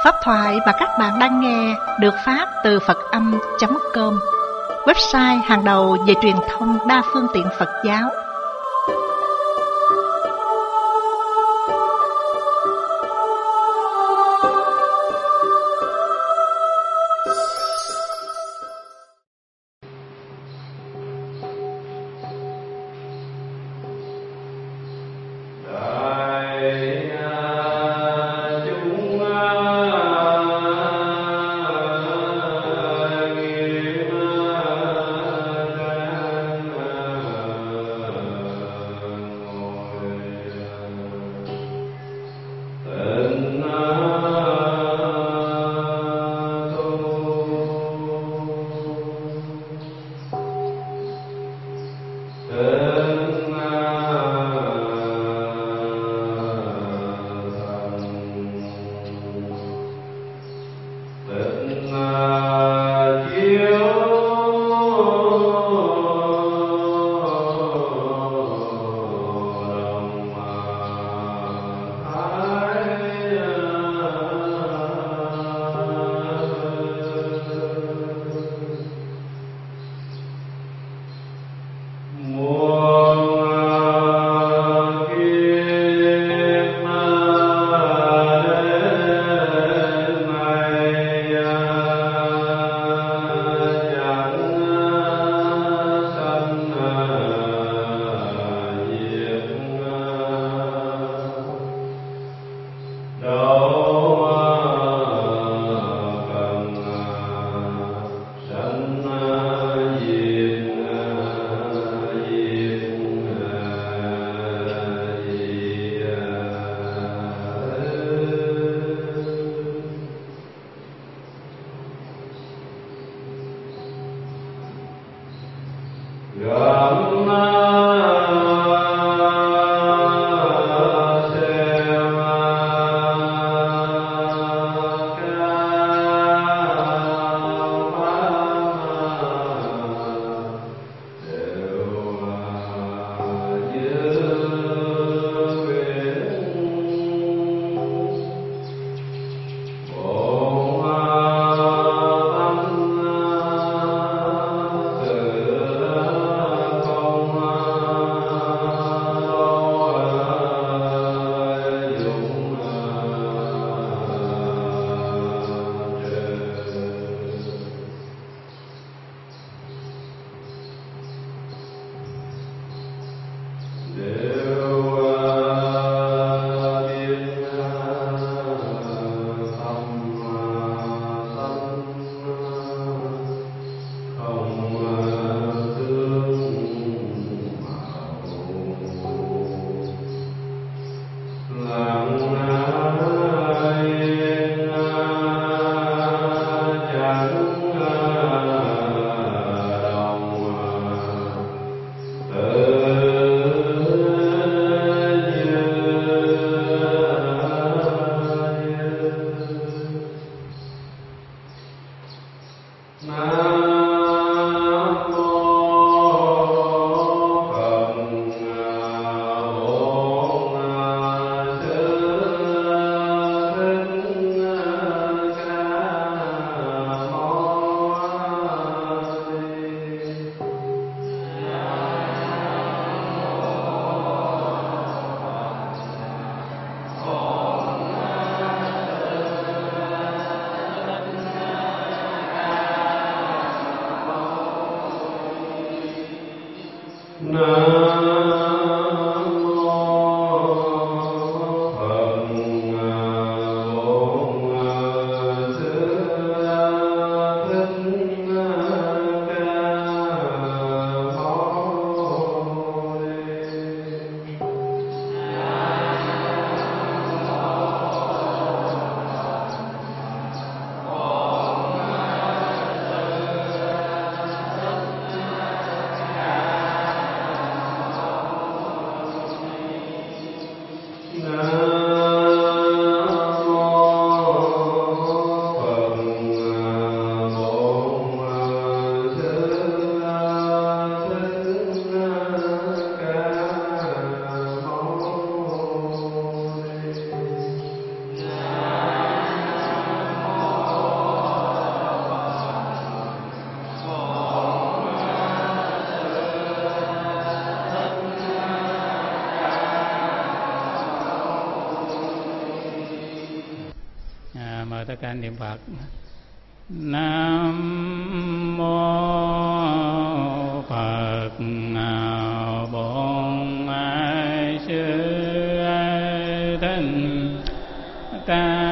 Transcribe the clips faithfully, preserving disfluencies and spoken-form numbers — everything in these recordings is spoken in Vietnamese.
Pháp thoại mà các bạn đang nghe được phát từ Phật Âm chấm com, website hàng đầu về truyền thông đa phương tiện Phật giáo. tất cả niệm Phật. Nam mô Phật Bổn Sư Thích Ca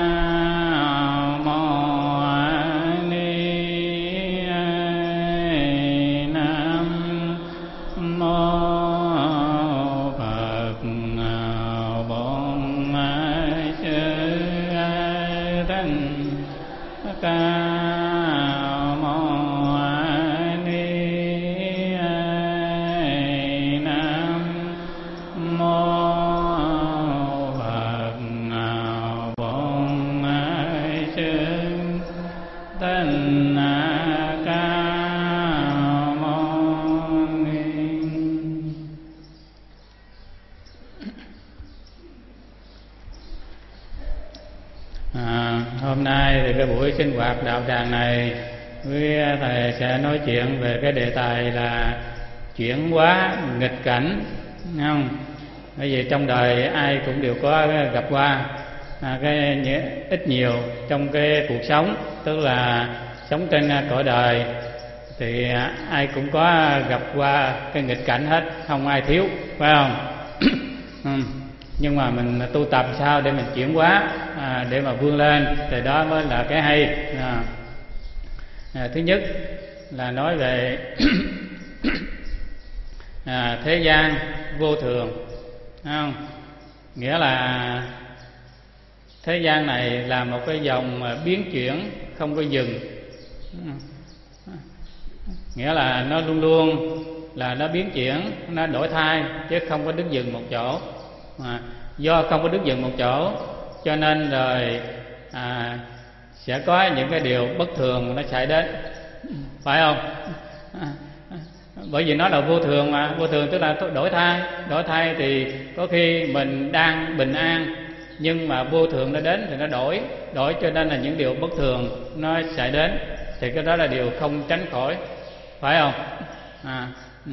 sinh hoạt đạo tràng này, quý thầy sẽ nói chuyện về cái đề tài là chuyển hóa nghịch cảnh, nghe không? Bởi vì trong đời ai cũng đều có gặp qua à, cái ít nhiều trong cái cuộc sống, tức là sống trên cõi đời thì ai cũng có gặp qua cái nghịch cảnh hết, không ai thiếu, phải không? Nhưng mà mình tu tập sao để mình chuyển hóa, à, để mà vươn lên, thì đó mới là cái hay. à. À, thứ nhất là nói về à, thế gian vô thường, không? Nghĩa là thế gian này là một cái dòng biến chuyển không có dừng, nghĩa là nó luôn luôn là nó biến chuyển, nó đổi thay chứ không có đứng dừng một chỗ. À, do không có đứng dừng một chỗ cho nên rồi à, sẽ có những cái điều bất thường nó xảy đến, phải không? À, bởi vì nó là vô thường mà, vô thường tức là đổi thay. Đổi thay thì có khi mình đang bình an nhưng mà vô thường nó đến thì nó đổi, đổi cho nên là những điều bất thường nó xảy đến, thì cái đó là điều không tránh khỏi, phải không? À, ừ.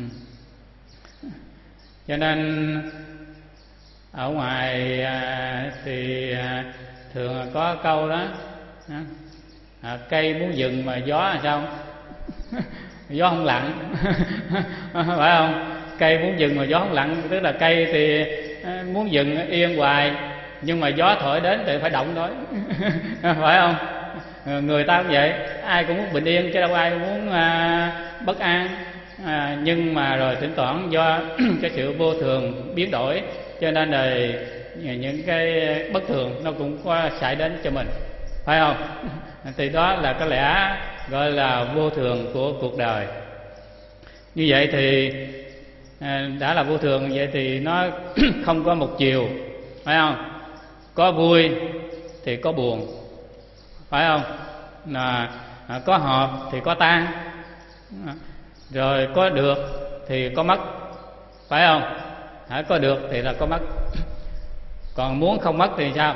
Cho nên ở ngoài à, thì à, thường có câu đó à, cây muốn dừng mà gió là sao? Gió không lặng phải không? Cây muốn dừng mà gió không lặng, tức là cây thì à, muốn dừng yên hoài nhưng mà gió thổi đến thì phải động thôi phải không? Người ta cũng vậy, ai cũng muốn bình yên chứ đâu ai muốn à, bất an, à, nhưng mà rồi thỉnh thoảng do cái sự vô thường biến đổi cho nên là những cái bất thường nó cũng có xảy đến cho mình, phải không? Thì đó là cái lẽ gọi là vô thường của cuộc đời. Như vậy thì đã là vô thường, vậy thì nó không có một chiều, phải không? Có vui thì có buồn, phải không? Là có hợp thì có tan, rồi có được thì có mất, phải không? Hả, có được thì là có mất, còn muốn không mất thì sao?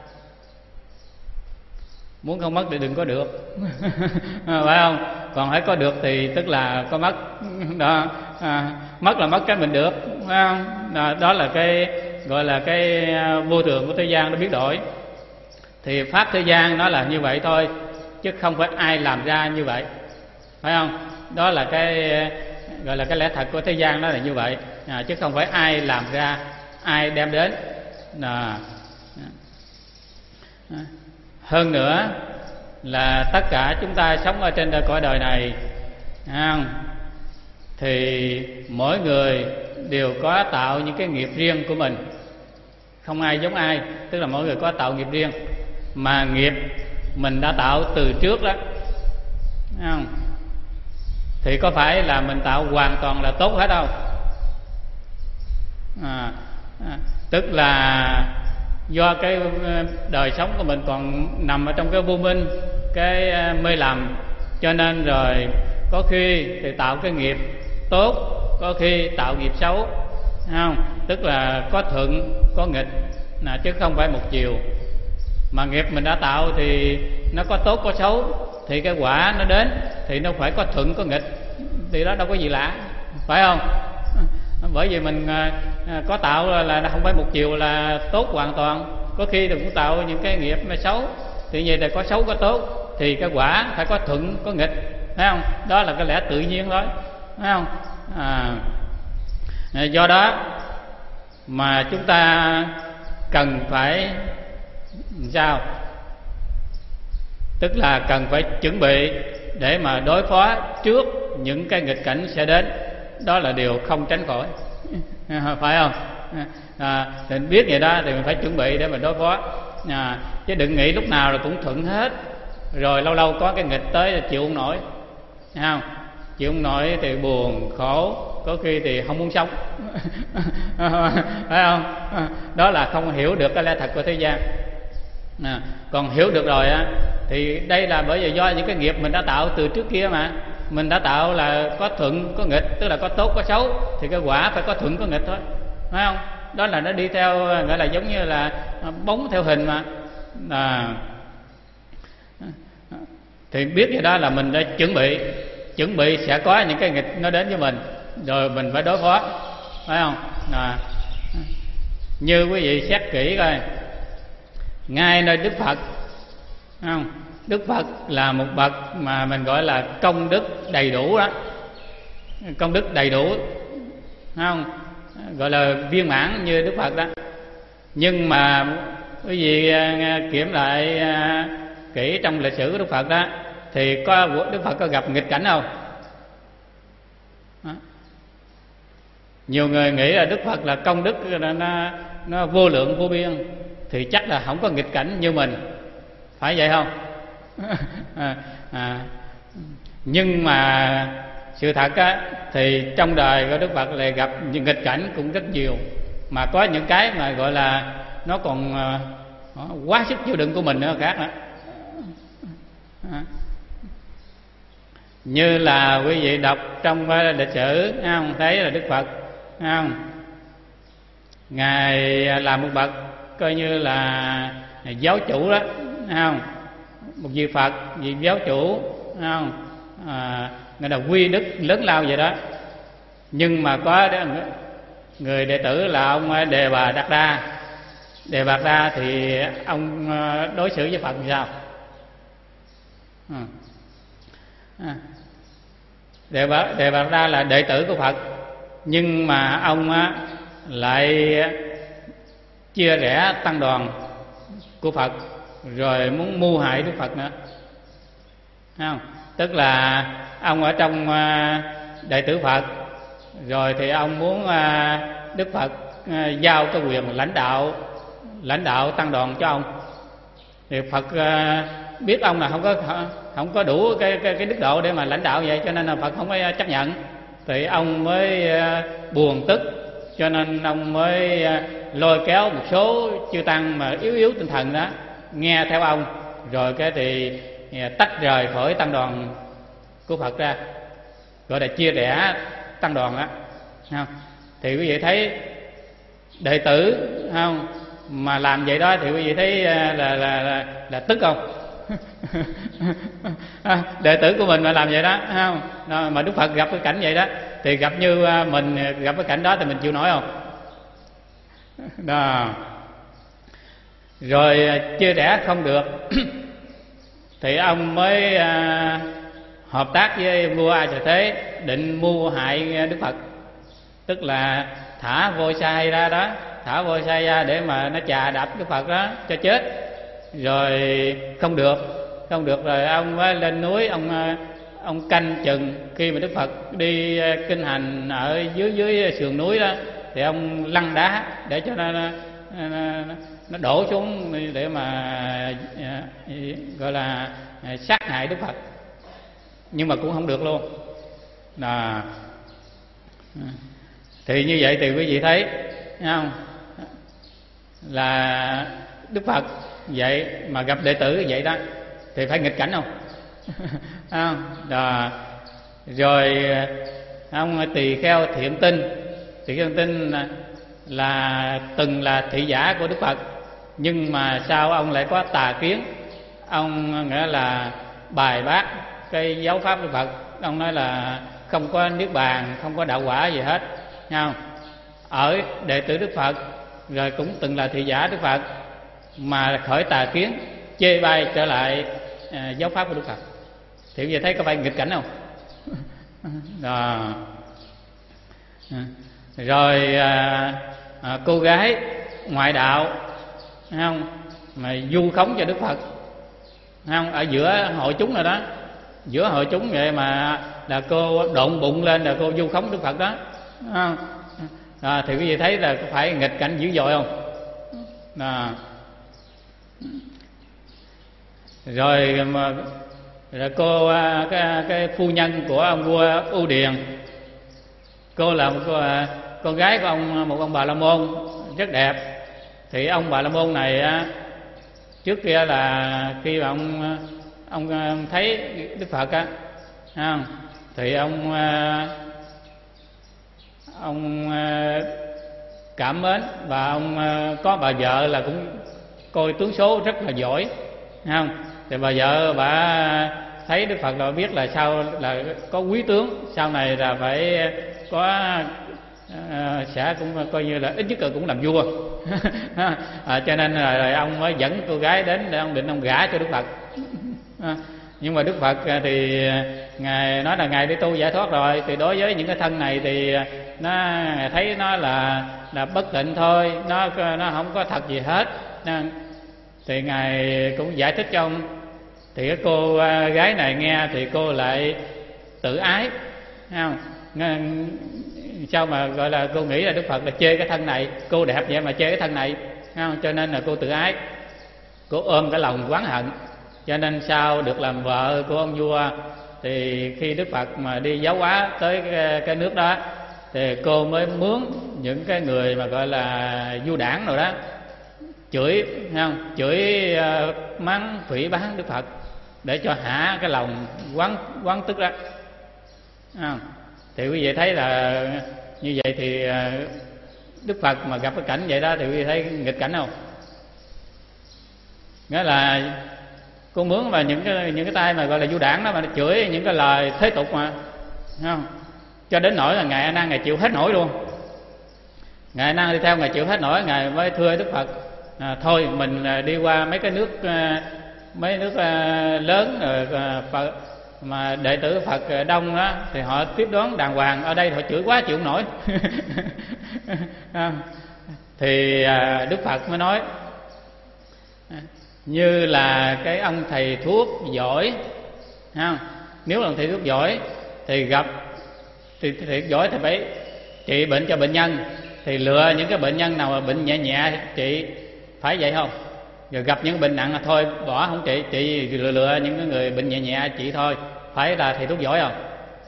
Muốn không mất thì đừng có được phải không? Còn hãy có được thì tức là có mất đó. À, mất là mất cái mình được, phải không? Đó, đó là cái gọi là cái vô thường của thế gian nó biến đổi. Thì pháp thế gian nó là như vậy thôi, chứ không phải ai làm ra như vậy, phải không? Đó là cái gọi là cái lẽ thật của thế gian, nó là như vậy, à, chứ không phải ai làm ra, ai đem đến. À, hơn nữa là tất cả chúng ta sống ở trên cõi đời này, à, thì mỗi người đều có tạo những cái nghiệp riêng của mình, không ai giống ai, tức là mỗi người có tạo nghiệp riêng, mà nghiệp mình đã tạo từ trước đó, à, thì có phải là mình tạo hoàn toàn là tốt hết đâu. À, à, tức là do cái đời sống của mình còn nằm ở trong cái vô minh, cái mê lầm, cho nên rồi có khi thì tạo cái nghiệp tốt, có khi tạo nghiệp xấu, không? Tức là có thuận có nghịch, là chứ không phải một chiều. Mà nghiệp mình đã tạo thì nó có tốt có xấu, thì cái quả nó đến thì nó phải có thuận có nghịch, thì đó đâu có gì lạ, phải không? Bởi vì mình có tạo là nó không phải một chiều là tốt hoàn toàn, có khi thì cũng tạo những cái nghiệp mà xấu, Tự nhiên là có xấu có tốt, thì cái quả phải có thuận có nghịch, thấy không? Đó là cái lẽ tự nhiên thôi, thấy không? À, do đó mà chúng ta cần phải sao? Tức là cần phải chuẩn bị để mà đối phó trước những cái nghịch cảnh sẽ đến. Đó là điều không tránh khỏi, phải không? À, thì biết vậy đó thì mình phải chuẩn bị để mà đối phó, à, chứ đừng nghĩ lúc nào là cũng thuận hết, rồi lâu lâu có cái nghịch tới là chịu không nổi, thấy không? Chịu không nổi thì buồn khổ, có khi thì không muốn sống. Phải không? Đó là không hiểu được cái lẽ thật của thế gian. À, còn hiểu được rồi á thì đây là bởi vì do những cái nghiệp mình đã tạo từ trước kia mà. Mình đã tạo là có thuận có nghịch, tức là có tốt có xấu, thì cái quả phải có thuận có nghịch thôi, phải không? Đó là nó đi theo, gọi là giống như là bóng theo hình mà. À, thì biết vậy đó là mình đã chuẩn bị, chuẩn bị sẽ có những cái nghịch nó đến với mình, rồi mình phải đối phó, phải không? À, như quý vị xét kỹ coi, ngay nơi Đức Phật, phải không? Đức Phật là một bậc mà mình gọi là công đức đầy đủ đó, công đức đầy đủ, phải không? Gọi là viên mãn như Đức Phật đó. Nhưng mà quý vị kiểm lại kỹ trong lịch sử của Đức Phật đó, thì có Đức Phật có gặp nghịch cảnh không? Đó. Nhiều người nghĩ là Đức Phật là công đức nó, nó vô lượng vô biên, thì chắc là không có nghịch cảnh như mình, phải vậy không? à, à, nhưng mà sự thật á, thì trong đời của Đức Phật lại gặp những nghịch cảnh cũng rất nhiều, mà có những cái mà gọi là nó còn uh, quá sức chịu đựng của mình nữa khác nữa. À, như là quý vị đọc trong lịch sử, không thấy là Đức Phật, không, ngài là một bậc coi như là giáo chủ đó, không, một vị Phật, vị giáo chủ, không, à, người là quy đức lớn lao vậy đó. Nhưng mà có người đệ tử là ông Đề Bà Đạt Đa. Đề Bà Đạt Đa thì ông đối xử với Phật như sao? À, Đề Bà, Đề Bà Đạt Đa là đệ tử của Phật, nhưng mà ông lại chia rẽ tăng đoàn của Phật, rồi muốn mưu hại Đức Phật nữa, không? Tức là ông ở trong đệ tử Phật, rồi thì ông muốn Đức Phật giao cái quyền lãnh đạo lãnh đạo tăng đoàn cho ông. Thì Phật biết ông là không có không có đủ cái cái, cái đức độ để mà lãnh đạo vậy, cho nên là Phật không có chấp nhận. Thì ông mới buồn tức, cho nên ông mới lôi kéo một số chư tăng mà yếu yếu tinh thần đó nghe theo ông, rồi cái thì tách rời khỏi tăng đoàn của Phật ra, gọi là chia rẽ tăng đoàn đó, không? Thì quý vị thấy đệ tử, không, mà làm vậy đó thì quý vị thấy là là là, là tức không? Đệ tử của mình mà làm vậy đó, không? Đó, mà Đức Phật gặp cái cảnh vậy đó, thì gặp như mình gặp cái cảnh đó thì mình chịu nổi không? Đó. Rồi chia rẽ không được thì ông mới à, hợp tác với vua A Xà Thế, định mưu hại Đức Phật. Tức là thả voi sai ra đó, thả voi sai ra để mà nó chà đạp Đức Phật đó cho chết. Rồi không được, không được rồi ông mới lên núi, ông ông canh chừng khi mà Đức Phật đi kinh hành ở dưới dưới sườn núi đó, thì ông lăn đá để cho nó nó, nó đổ xuống để mà gọi là sát hại Đức Phật. Nhưng mà cũng không được luôn. Là thì như vậy thì quý vị thấy, thấy không? Là Đức Phật vậy mà gặp đệ tử vậy đó thì phải nghịch cảnh không? Không? Đó. Rồi ông Tỳ Kheo Thiện Tinh, Tỳ Kheo Thiện Tinh là, là từng là thị giả của Đức Phật, nhưng mà sao ông lại có tà kiến? Ông nghĩa là bài bác cái giáo pháp Đức Phật. Ông nói là không có niết bàn, không có đạo quả gì hết, không? Ở đệ tử Đức Phật, rồi cũng từng là thị giả Đức Phật mà khởi tà kiến, chê bai trở lại à, giáo pháp của Đức Phật. Thì quý vị thấy có phải nghịch cảnh không? Đó. Rồi à, à, cô gái ngoại đạo, thấy không, mà vu khống cho Đức Phật, thấy không, ở giữa hội chúng rồi đó, giữa hội chúng vậy mà là cô độn bụng lên là cô vu khống Đức Phật đó, thấy không? À, thì quý vị thấy là có phải nghịch cảnh dữ dội không? À. Rồi mà rồi cô cái, cái phu nhân của ông vua Ưu Điền, cô là một cô, con gái của ông một ông Bà La Môn rất đẹp. Thì ông Bà La Môn này trước kia là khi mà ông ông thấy Đức Phật á, thì ông ông cảm mến, và ông có bà vợ là cũng coi tướng số rất là giỏi, không? Thì bà vợ bà thấy Đức Phật là biết là sau là có quý tướng, sau này là phải có uh, sẽ cũng coi như là ít nhất là cũng làm vua. À, cho nên là, là ông mới dẫn cô gái đến để ông định ông gả cho Đức Phật. À, nhưng mà Đức Phật thì ngài nói là ngài đi tu giải thoát rồi, thì đối với những cái thân này thì nó ngài thấy nó là là bất tịnh thôi, nó nó không có thật gì hết. Thì ngài cũng giải thích cho ông. Thì cái cô gái này nghe thì cô lại tự ái, thấy không? Sao mà gọi là cô nghĩ là Đức Phật là chê cái thân này, cô đẹp vậy mà chê cái thân này, thấy không? Cho nên là cô tự ái, cô ôm cái lòng oán hận. Cho nên sau được làm vợ của ông vua, thì khi Đức Phật mà đi giáo hóa tới cái, cái nước đó, thì cô mới mướn những cái người mà gọi là du đảng rồi đó, chửi, thấy không? Chửi uh, mắng phỉ báng Đức Phật để cho hả cái lòng quán quán tức đó. À, thì quý vị thấy là như vậy thì uh, Đức Phật mà gặp cái cảnh vậy đó thì quý vị thấy nghịch cảnh không? Nghĩa là cô mướn mà những cái những cái tay mà gọi là du đảng đó mà nó chửi những cái lời thế tục mà, thấy không? Cho đến nỗi là ngài A Nan ngài chịu hết nổi luôn. Ngài A Nan đi theo ngài chịu hết nổi, ngài mới thưa Đức Phật, à, thôi mình đi qua mấy cái nước mấy nước lớn rồi mà đệ tử Phật đông đó thì họ tiếp đón đàng hoàng, ở đây họ chửi quá chịu không nổi. Thì Đức Phật mới nói như là cái ông thầy thuốc giỏi, không? Nếu là thầy thuốc giỏi thì gặp thì thầy giỏi thì phải trị bệnh cho bệnh nhân, thì lựa những cái bệnh nhân nào mà bệnh nhẹ nhẹ trị, phải vậy không? Rồi gặp những bệnh nặng là thôi bỏ không trị, trị lựa, lựa những cái người bệnh nhẹ nhẹ trị thôi, phải là thầy thuốc giỏi không?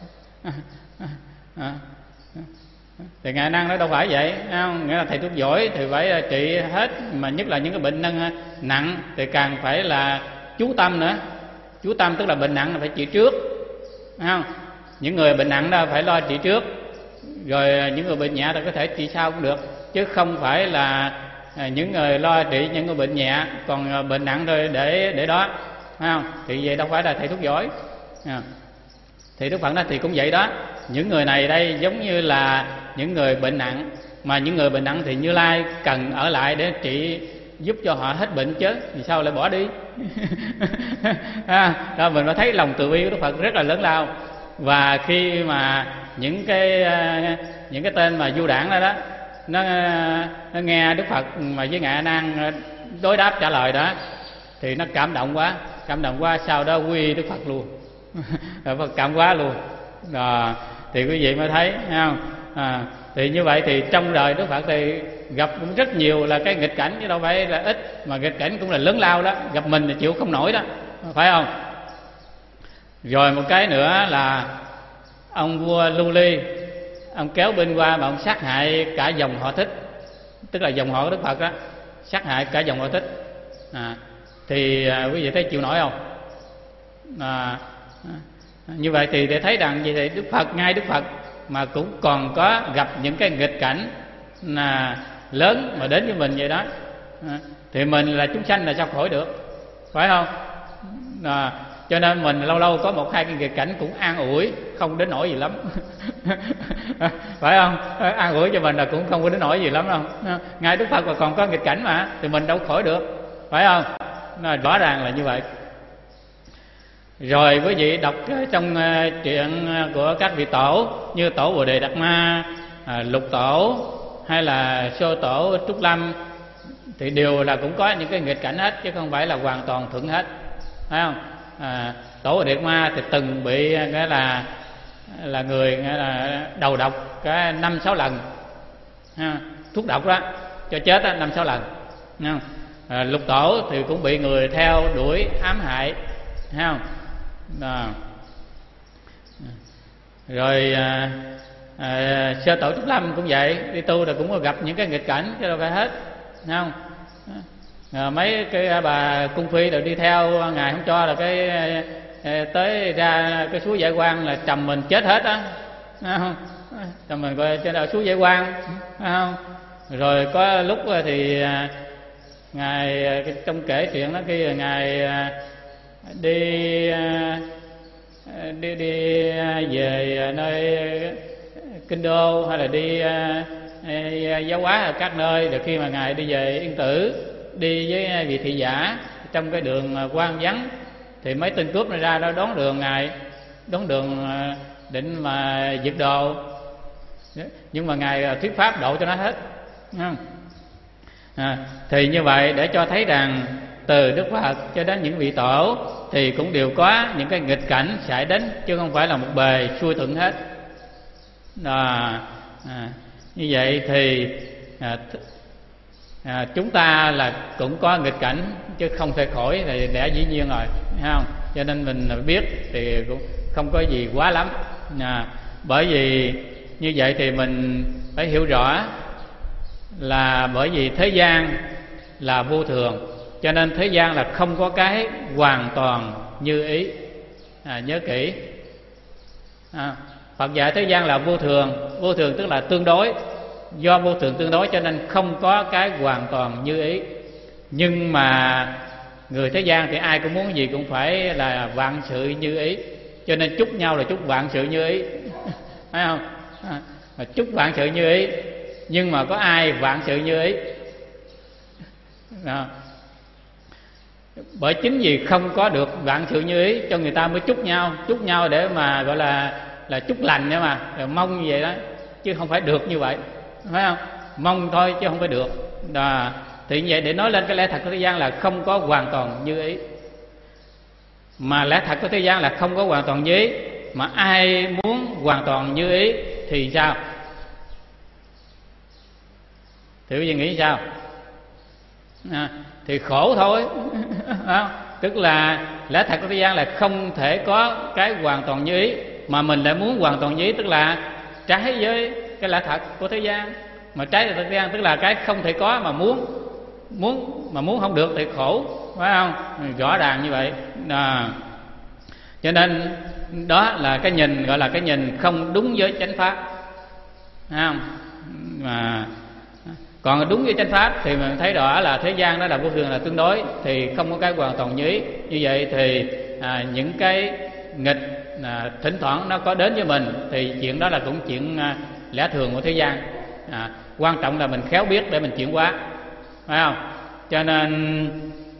À, thì ngài năng nói đâu phải vậy, không? Nghĩa là thầy thuốc giỏi thì phải trị hết, mà nhất là những cái bệnh nhân nặng thì càng phải là chú tâm nữa. Chú tâm tức là bệnh nặng là phải trị trước, không? Những người bệnh nặng đó phải lo trị trước, rồi những người bệnh nhẹ thì có thể trị sau cũng được, chứ không phải là những người lo trị những người bệnh nhẹ, còn bệnh nặng rồi để để đó, không? Thì vậy đâu phải là thầy thuốc giỏi. Thì Đức Phật nói thì cũng vậy đó, những người này đây giống như là những người bệnh nặng, mà những người bệnh nặng thì Như Lai cần ở lại để trị giúp cho họ hết bệnh chứ, vì sao lại bỏ đi? À, đó mình mới thấy lòng từ bi của Đức Phật rất là lớn lao. Và khi mà những cái những cái tên mà du đảng đó đó nó, nó nghe Đức Phật mà với ngài A Nan đối đáp trả lời đó thì nó cảm động quá, cảm động quá, sau đó quy Đức Phật luôn. Phật cảm quá luôn. Đó, thì quý vị mới thấy, thấy không? À, thì như vậy thì trong đời Đức Phật thì gặp cũng rất nhiều là cái nghịch cảnh, chứ đâu phải là ít, mà nghịch cảnh cũng là lớn lao đó, gặp mình thì chịu không nổi đó, phải không? Rồi một cái nữa là ông vua Lưu Ly, ông kéo binh qua mà ông sát hại cả dòng họ Thích, tức là dòng họ của Đức Phật đó, sát hại cả dòng họ Thích. À, thì à, quý vị thấy chịu nổi không? À, như vậy thì để thấy rằng vậy thì Đức Phật, ngay Đức Phật mà cũng còn có gặp những cái nghịch cảnh là lớn mà đến với mình vậy đó, à, thì mình là chúng sanh là sao khỏi được, phải không? À, cho nên mình lâu lâu có một hai cái nghịch cảnh cũng an ủi, không đến nỗi gì lắm. Phải không? An ủi cho mình là cũng không có đến nỗi gì lắm đâu. Ngay Đức Phật mà còn có nghịch cảnh mà thì mình đâu khỏi được, phải không? nó rõ ràng là như vậy. Rồi quý vị đọc trong uh, truyện của các vị tổ như tổ Bồ Đề Đạt Ma, uh, Lục Tổ hay là Sô Tổ Trúc Lâm thì đều là cũng có những cái nghịch cảnh hết, chứ không phải là hoàn toàn thuận hết, phải không? À, tổ Bồ Đề Đạt Ma thì từng bị cái là là người là đầu độc cái năm sáu lần, ha, thuốc độc đó cho chết đó, năm sáu lần. À, Lục Tổ thì cũng bị người theo đuổi ám hại, thấy không? À. Rồi à, à, Sơ Tổ Trúc Lâm cũng vậy, đi tu là cũng có gặp những cái nghịch cảnh chứ đâu phải hết, thấy không? À, mấy cái bà cung phi rồi đi theo ngài không cho là cái à, tới ra cái suối Giải Quang là trầm mình chết hết á, thấy không? Trầm mình coi trên ở suối Giải Quang, thấy không? Rồi có lúc thì à, ngài trong kể chuyện đó khi ngài à, đi à, đi đi về nơi Kinh Đô hay là đi à, giáo hóa ở các nơi, rồi khi mà ngài đi về Yên Tử đi với vị thị giả trong cái đường hoang vắng thì mấy tên cướp này ra đó đón đường ngài, đón đường định mà giật đồ, nhưng mà ngài thuyết pháp độ cho nó hết. À, thì như vậy để cho thấy rằng từ Đức Phật cho đến những vị tổ thì cũng đều có những cái nghịch cảnh xảy đến, chứ không phải là một bề xuôi thuận hết. À, à, như vậy thì à, à, chúng ta là cũng có nghịch cảnh chứ không thể khỏi, là đã dĩ nhiên rồi, thấy không? Cho nên mình biết thì cũng không có gì quá lắm. À, bởi vì như vậy thì mình phải hiểu rõ là bởi vì thế gian là vô thường, cho nên thế gian là không có cái hoàn toàn như ý. À, nhớ kỹ. À, Phật dạy thế gian là vô thường, vô thường tức là tương đối. Do vô thường tương đối cho nên không có cái hoàn toàn như ý. Nhưng mà người thế gian thì ai cũng muốn gì cũng phải là vạn sự như ý, cho nên chúc nhau là chúc vạn sự như ý, phải không? À, chúc vạn sự như ý, nhưng mà có ai vạn sự như ý? À, bởi chính vì không có được vạn sự như ý cho người ta mới chúc nhau, chúc nhau để mà gọi là là chúc lành nữa mà, rồi mong như vậy đó, chứ không phải được như vậy, phải không? Mong thôi chứ không phải được. Đó. Thì như vậy để nói lên cái lẽ thật của thế gian là không có hoàn toàn như ý. Mà lẽ thật của thế gian là không có hoàn toàn như ý, mà ai muốn hoàn toàn như ý thì sao? Thì quý vị nghĩ sao? À, thì khổ thôi. À, tức là lẽ thật của thế gian là không thể có cái hoàn toàn như ý, mà mình lại muốn hoàn toàn như ý, tức là trái với cái lẽ thật của thế gian. Mà trái với thế gian tức là cái không thể có mà muốn, muốn mà muốn không được thì khổ, phải không? Rõ ràng như vậy. À, cho nên đó là cái nhìn gọi là cái nhìn không đúng với chánh pháp, phải không? Mà còn đúng với chánh pháp thì mình thấy rõ là thế gian đó là vô thường, là tương đối, thì không có cái hoàn toàn như ý. Như vậy thì à, những cái nghịch à, thỉnh thoảng nó có đến với mình thì chuyện đó là cũng chuyện à, lẽ thường của thế gian. À, quan trọng là mình khéo biết để mình chuyển hóa, phải không? Cho nên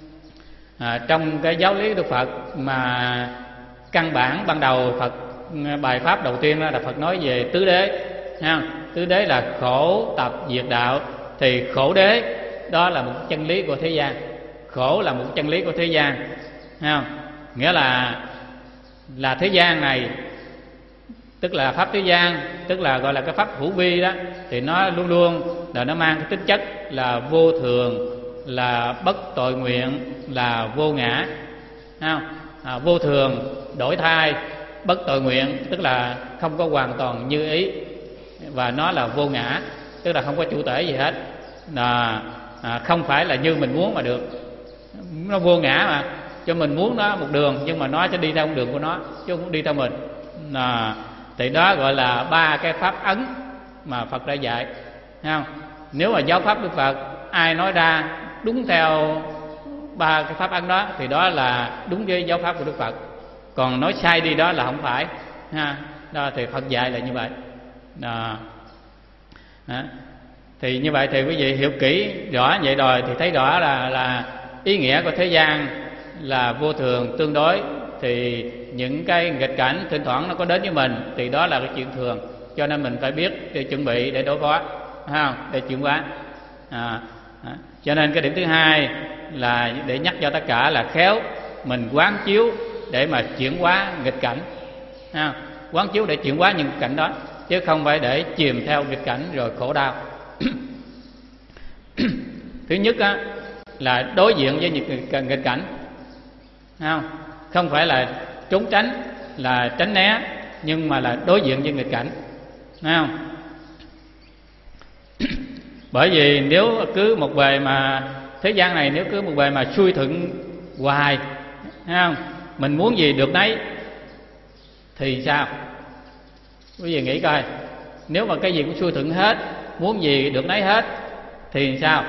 à, trong cái giáo lý Đức Phật mà căn bản ban đầu Phật bài pháp đầu tiên đó là Phật nói về tứ đế, ha. Tứ đế là khổ tập diệt đạo. Thì khổ đế đó là một chân lý của thế gian, khổ là một chân lý của thế gian, ha. Nghĩa là là thế gian này, tức là pháp thế gian, tức là gọi là cái pháp hữu vi đó, thì nó luôn luôn là nó mang cái tính chất là vô thường, là bất tội nguyện, là vô ngã, ha. À, vô thường đổi thay, bất tội nguyện tức là không có hoàn toàn như ý, và nó là vô ngã, tức là không có chủ thể gì hết. À, à, không phải là như mình muốn mà được, nó vô ngã mà, cho mình muốn nó một đường nhưng mà nó sẽ đi theo con đường của nó chứ không đi theo mình. À, thì đó gọi là ba cái pháp ấn mà Phật đã dạy, thấy không? Nếu mà giáo pháp Đức Phật ai nói ra đúng theo ba cái pháp ấn đó thì đó là đúng với giáo pháp của Đức Phật, còn nói sai đi đó là không phải, ha. Đó thì Phật dạy là như vậy. Đó. Đó. Thì như vậy thì quý vị hiểu kỹ rõ vậy rồi thì thấy rõ là là ý nghĩa của thế gian là vô thường tương đối, thì những cái nghịch cảnh thỉnh thoảng nó có đến với mình thì đó là cái chuyện thường, cho nên mình phải biết để chuẩn bị để đối phó, không? Để chuyển hóa. À, à, cho nên cái điểm thứ hai là để nhắc cho tất cả là khéo mình quán chiếu để mà chuyển hóa nghịch cảnh, à, quán chiếu để chuyển hóa những cảnh đó, chứ không phải để chìm theo nghịch cảnh rồi khổ đau. Thứ nhất á, là đối diện với những nghịch cảnh, không? Không phải là trốn tránh, là tránh né, nhưng mà là đối diện với nghịch cảnh, thấy không? Bởi vì nếu cứ một bề mà thế gian này nếu cứ một bề mà xuôi thuận hoài, thấy không? Mình muốn gì được nấy thì sao? Quý vị nghĩ coi, nếu mà cái gì cũng xuôi thuận hết, muốn gì được nấy hết thì sao?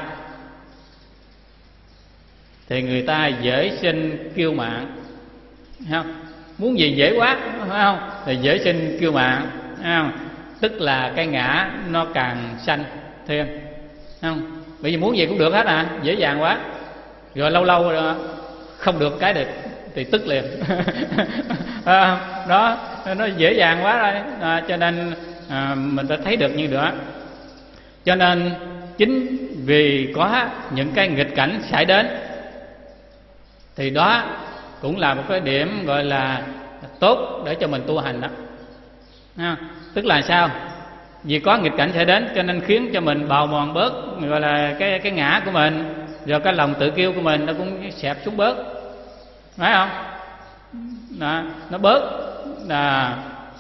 Thì người ta dễ sinh kiêu mạn, không? Muốn gì dễ quá, phải không? Thì dễ sinh kiêu mạn, không? Tức là cái ngã nó càng sanh thêm, không? Bởi vì muốn gì cũng được hết à, dễ dàng quá. Rồi lâu lâu rồi không được cái được thì tức liền. À, đó, nó dễ dàng quá rồi, à, cho nên à, mình phải thấy được như đó. Cho nên chính vì có những cái nghịch cảnh xảy đến thì đó cũng là một cái điểm gọi là tốt để cho mình tu hành đó. À, tức là sao? Vì có nghịch cảnh xảy đến cho nên khiến cho mình bào mòn bớt gọi là cái cái ngã của mình, rồi cái lòng tự kiêu của mình nó cũng xẹp xuống bớt, phải không? Đó, nó bớt là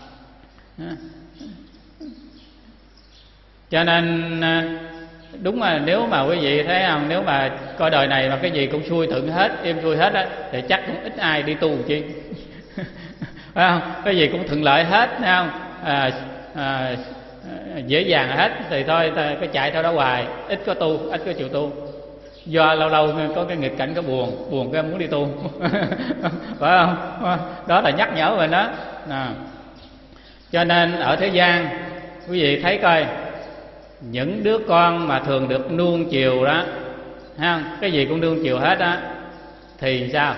cho nên đúng là nếu mà quý vị thấy không, nếu mà coi đời này mà cái gì cũng xuôi thuận hết, êm xuôi hết á, thì chắc cũng ít ai đi tu chi. Phải không? Cái gì cũng thuận lợi hết, thấy không? À, à, dễ dàng hết thì thôi cái chạy theo đó hoài, ít có tu, ít có chịu tu. Do lâu lâu có cái nghịch cảnh, có buồn, buồn cái muốn đi tu. Phải không? Đó là nhắc nhở mình đó. À. Cho nên ở thế gian quý vị thấy coi, những đứa con mà thường được nuông chiều đó, thấy không? Cái gì cũng nuông chiều hết á, thì sao?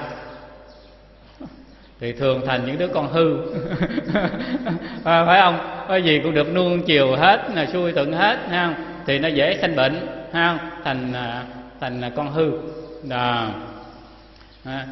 Thì thường thành những đứa con hư. À, phải không? Cái gì cũng được nuông chiều hết, là xuôi thuận hết, thấy không? Thì nó dễ sanh bệnh, thấy không? Thành thành con hư. Đó. À.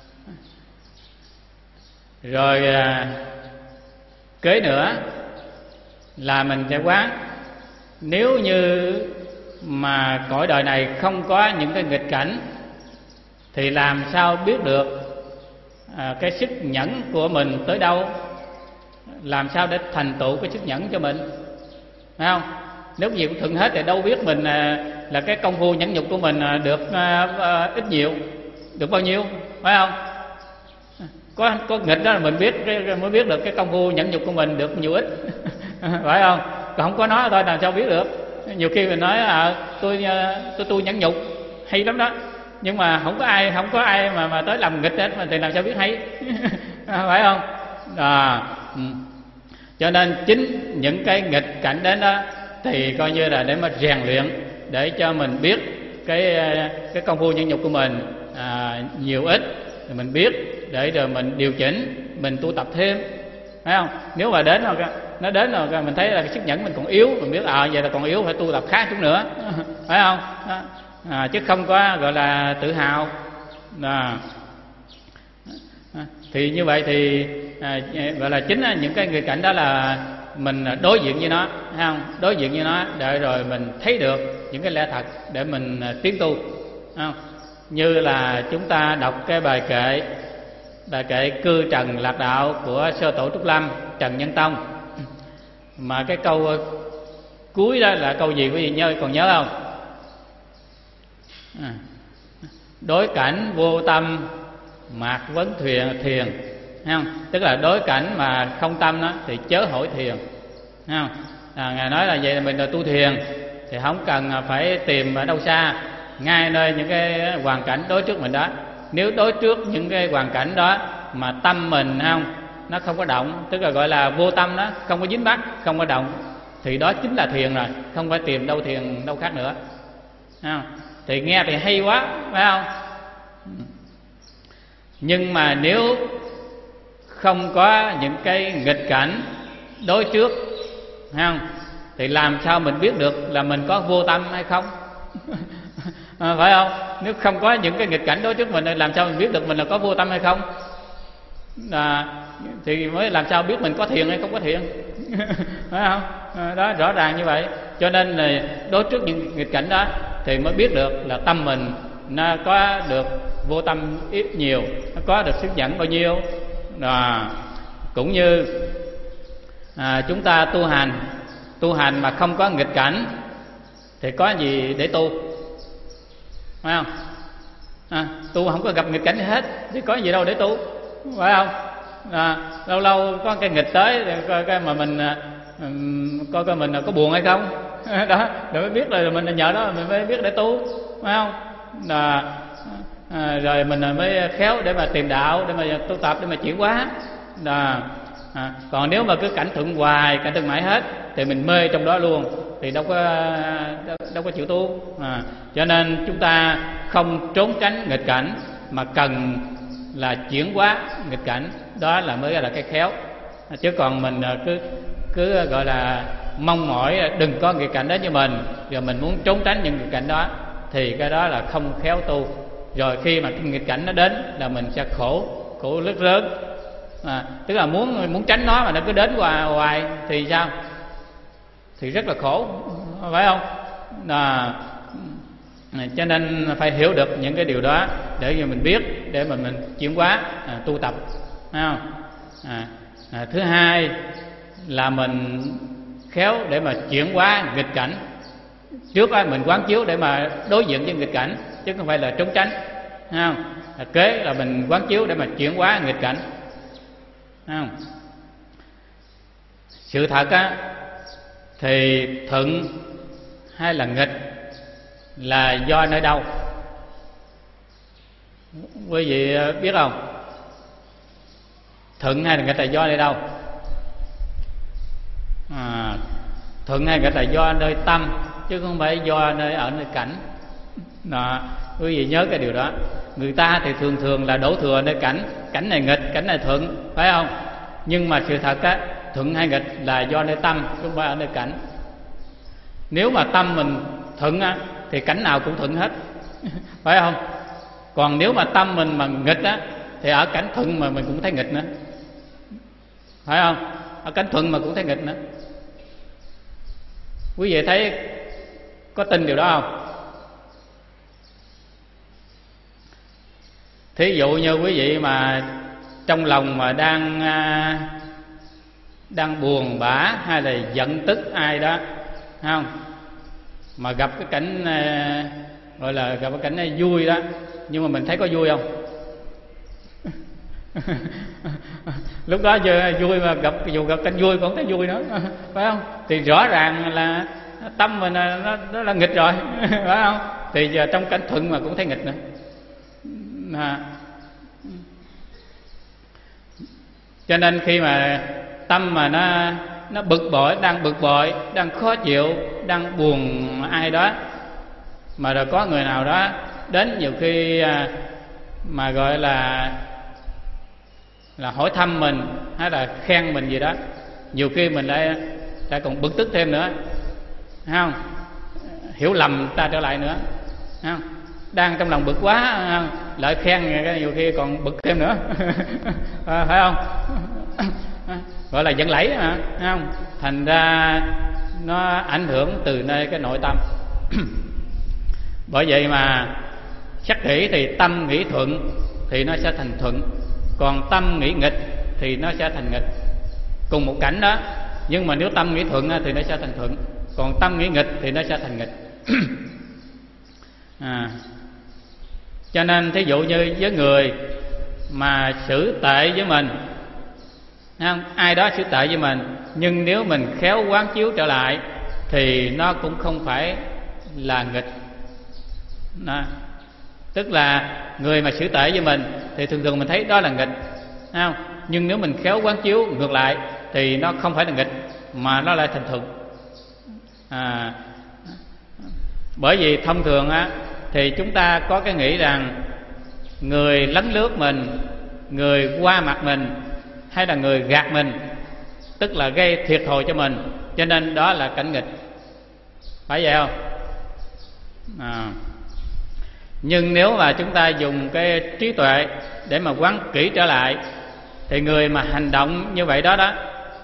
Rồi à, kế nữa là mình sẽ quán, nếu như mà cõi đời này không có những cái nghịch cảnh thì làm sao biết được à, cái sức nhẫn của mình tới đâu, làm sao để thành tựu cái sức nhẫn cho mình, phải không? Nếu gì cũng thuận hết thì đâu biết mình à, là cái công phu nhẫn nhục của mình à, được à, à, ít nhiều, được bao nhiêu, phải không? Có có nghịch đó là mình biết, mới biết được cái công phu nhẫn nhục của mình được nhiều ít. Phải không? Còn không có nói thôi làm sao biết được. Nhiều khi mình nói à, tôi tôi tôi nhẫn nhục hay lắm đó, nhưng mà không có ai không có ai mà mà tới làm nghịch hết, mà thì làm sao biết hay. Phải không? À, ừ. Cho nên chính những cái nghịch cảnh đến đó thì coi như là để mà rèn luyện, để cho mình biết cái cái công phu nhẫn nhục của mình à, nhiều ít thì mình biết, để rồi mình điều chỉnh, mình tu tập thêm, phải không? Nếu mà đến rồi nó đến rồi mình thấy là cái sức nhẫn mình còn yếu, mình biết à vậy là còn yếu, phải tu tập khác chút nữa. Phải không? Đó. À, chứ không có gọi là tự hào. À. Thì như vậy thì à, gọi là chính là những cái nghịch cảnh đó là mình đối diện với nó, thấy không? Đối diện với nó để rồi mình thấy được những cái lẽ thật để mình tiến tu, thấy không? Như là chúng ta đọc cái bài kệ bài kệ Cư Trần Lạc Đạo của Sơ Tổ Trúc Lâm Trần Nhân Tông, mà cái câu cuối đó là câu gì quý vị nhớ, còn nhớ không? À, đối cảnh vô tâm mạc vấn thuyền thiền, thấy không? Tức là đối cảnh mà không tâm đó thì chớ hỏi thiền, thấy không? À, Ngài nói là vậy là mình là tu thiền thì không cần phải tìm ở đâu xa, ngay nơi những cái hoàn cảnh đối trước mình đó. Nếu đối trước những cái hoàn cảnh đó mà tâm mình không nó không có động, tức là gọi là vô tâm đó, không có dính mắc, không có động, thì đó chính là thiền rồi, không phải tìm đâu thiền đâu khác nữa, không? Thì nghe thì hay quá, phải không? Nhưng mà nếu không có những cái nghịch cảnh đối trước, thấy không, thì làm sao mình biết được là mình có vô tâm hay không? À, phải không? Nếu không có những cái nghịch cảnh đối trước mình, làm sao mình biết được mình là có vô tâm hay không? À, thì mới làm sao biết mình có thiền hay không có thiền. Phải không? À, đó, rõ ràng như vậy. Cho nên là đối trước những nghịch cảnh đó thì mới biết được là tâm mình nó có được vô tâm ít nhiều, nó có được sức dẫn bao nhiêu. À, cũng như à, chúng ta tu hành, tu hành mà không có nghịch cảnh thì có gì để tu? Phải không? À, tu không có gặp nghịch cảnh gì hết thì có gì đâu để tu, phải không? À, lâu lâu có cái nghịch tới coi cái mà mình um, coi coi mình có buồn hay không. Đó, để mới biết là mình nhờ đó mình mới biết để tu, phải không? À, à, rồi mình mới khéo để mà tìm đạo, để mà tu tập, để mà chuyển hóa. À, à, còn nếu mà cứ cảnh thuận hoài, cảnh thuận mãi hết thì mình mê trong đó luôn thì đâu có đâu, đâu có chịu tu. À, cho nên chúng ta không trốn tránh nghịch cảnh mà cần là chuyển hóa nghịch cảnh, đó là mới là cái khéo. À, chứ còn mình cứ cứ gọi là mong mỏi đừng có nghịch cảnh đó với mình, rồi mình muốn trốn tránh những nghịch cảnh đó thì cái đó là không khéo tu. Rồi khi mà cái nghịch cảnh nó đến là mình sẽ khổ, khổ rất lớn. À, tức là muốn muốn tránh nó mà nó cứ đến hoài hoài thì sao? Thì rất là khổ, phải không? À, cho nên phải hiểu được những cái điều đó để cho mình biết, để mà mình chuyển hóa, à, tu tập, phải không? À, à, thứ hai là mình khéo để mà chuyển hóa nghịch cảnh. Trước đó mình quán chiếu để mà đối diện với nghịch cảnh, chứ không phải là trốn tránh, phải không? À, kế là mình quán chiếu để mà chuyển hóa nghịch cảnh, phải không? Sự thật á thì thuận hay là nghịch là do nơi đâu? Quý vị biết không? Thuận hay là nghịch là do nơi đâu? À, thuận hay nghịch là do nơi tâm, chứ không phải do nơi ở nơi cảnh. Đó, quý vị nhớ cái điều đó. Người ta thì thường thường là đổ thừa nơi cảnh, cảnh này nghịch, cảnh này thuận, phải không? Nhưng mà sự thật á, thuận hay nghịch là do nơi tâm, chứ không phải ở nơi cảnh. Nếu mà tâm mình thuận á thì cảnh nào cũng thuận hết, phải không? Còn nếu mà tâm mình mà nghịch á thì ở cảnh thuận mà mình cũng thấy nghịch nữa, phải không? Ở cảnh thuận mà cũng thấy nghịch nữa. Quý vị thấy có tin điều đó không? Thí dụ như quý vị mà trong lòng mà đang đang buồn bã hay là giận tức ai đó, thấy không? Mà gặp cái cảnh gọi là gặp cái cảnh này vui đó, nhưng mà mình thấy có vui không? Lúc đó giờ vui mà gặp, dù gặp cảnh vui cũng thấy vui nữa, phải không? Thì rõ ràng là tâm mình nó, nó là nghịch rồi, phải không? Thì giờ trong cảnh thuận mà cũng thấy nghịch nữa. À, cho nên khi mà tâm mà nó nó bực bội, đang bực bội, đang khó chịu, đang buồn ai đó, mà rồi có người nào đó đến nhiều khi mà gọi là là hỏi thăm mình hay là khen mình gì đó, nhiều khi mình lại lại còn bực tức thêm nữa, thấy không? Hiểu lầm ta trở lại nữa, thấy không? Đang trong lòng bực quá, không? Lại khen nhiều khi còn bực thêm nữa. À, phải không? Gọi là giận lẫy mà, thấy không? Thành ra nó ảnh hưởng từ nơi cái nội tâm. Bởi vậy mà sắc kỹ thì tâm nghĩ thuận thì nó sẽ thành thuận, còn tâm nghĩ nghịch thì nó sẽ thành nghịch. Cùng một cảnh đó, nhưng mà nếu tâm nghĩ thuận thì nó sẽ thành thuận, còn tâm nghĩ nghịch thì nó sẽ thành nghịch. À, cho nên thí dụ như với người mà xử tệ với mình, không? Ai đó xử tệ với mình, nhưng nếu mình khéo quán chiếu trở lại thì nó cũng không phải là nghịch. Đó. Tức là người mà xử tệ với mình thì thường thường mình thấy đó là nghịch, không? Nhưng nếu mình khéo quán chiếu ngược lại thì nó không phải là nghịch mà nó lại thành thuận. À, bởi vì thông thường á thì chúng ta có cái nghĩ rằng người lấn lướt mình, người qua mặt mình, hay là người gạt mình, tức là gây thiệt thòi cho mình. Cho nên đó là cảnh nghịch, phải vậy không? À. Nhưng nếu mà chúng ta dùng cái trí tuệ để mà quán kỹ trở lại, thì người mà hành động như vậy đó đó,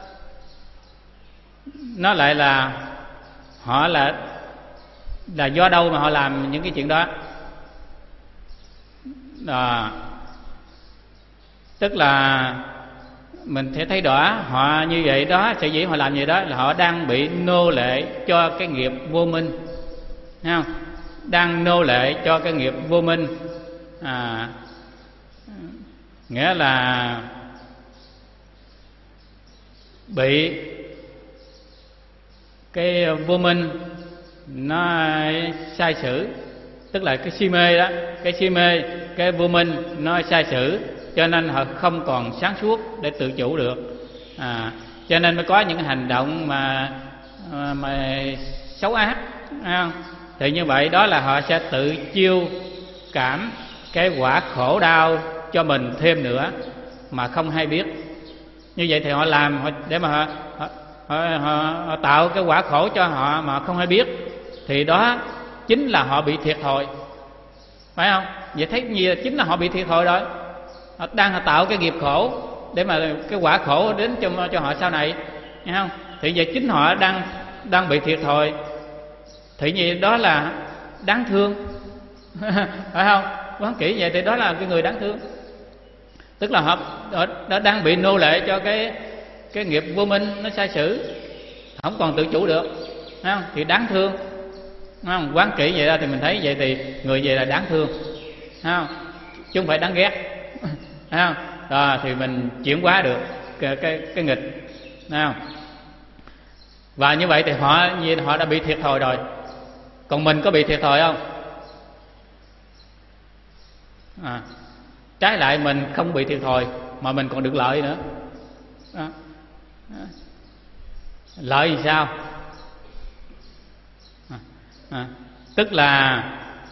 nó lại là họ là là do đâu mà họ làm những cái chuyện đó. À, tức là mình sẽ thấy rõ họ như vậy đó, sở dĩ họ làm vậy đó là họ đang bị nô lệ cho cái nghiệp vô minh, thấy không? Đang nô lệ cho cái nghiệp vô minh. À, nghĩa là bị cái vô minh nó sai sử, tức là cái si mê đó, cái si mê, cái vô minh nó sai sử, cho nên họ không còn sáng suốt để tự chủ được. À, cho nên mới có những hành động mà mà xấu ác, thấy không? Thì như vậy đó là họ sẽ tự chiêu cảm cái quả khổ đau cho mình thêm nữa mà không hay biết. Như vậy thì họ làm họ, để mà họ, họ, họ, họ, họ tạo cái quả khổ cho họ mà không hay biết, thì đó chính là họ bị thiệt thòi, phải không? Vậy thấy gì chính là họ bị thiệt thòi rồi. Họ đang họ tạo cái nghiệp khổ để mà cái quả khổ đến cho cho họ sau này, nghe không? Thì vậy chính họ đang đang bị thiệt thòi. Thì như đó là đáng thương, phải không? Quán kỹ vậy thì đó là cái người đáng thương. Tức là họ đã đang bị nô lệ cho cái cái nghiệp vô minh nó sai sử, không còn tự chủ được, thấy không? Thì đáng thương, thấy không? Quán kỹ vậy ra thì mình thấy vậy thì người vậy là đáng thương, thấy không? Chứ không phải đáng ghét, thấy không? Đó, thì mình chuyển hóa được cái cái, cái nghịch, thấy không? Và như vậy thì họ như họ đã bị thiệt thòi rồi. Còn mình có bị thiệt thòi không? À, trái lại mình không bị thiệt thòi mà mình còn được lợi nữa. Đó. Lợi thì sao? À, à, tức là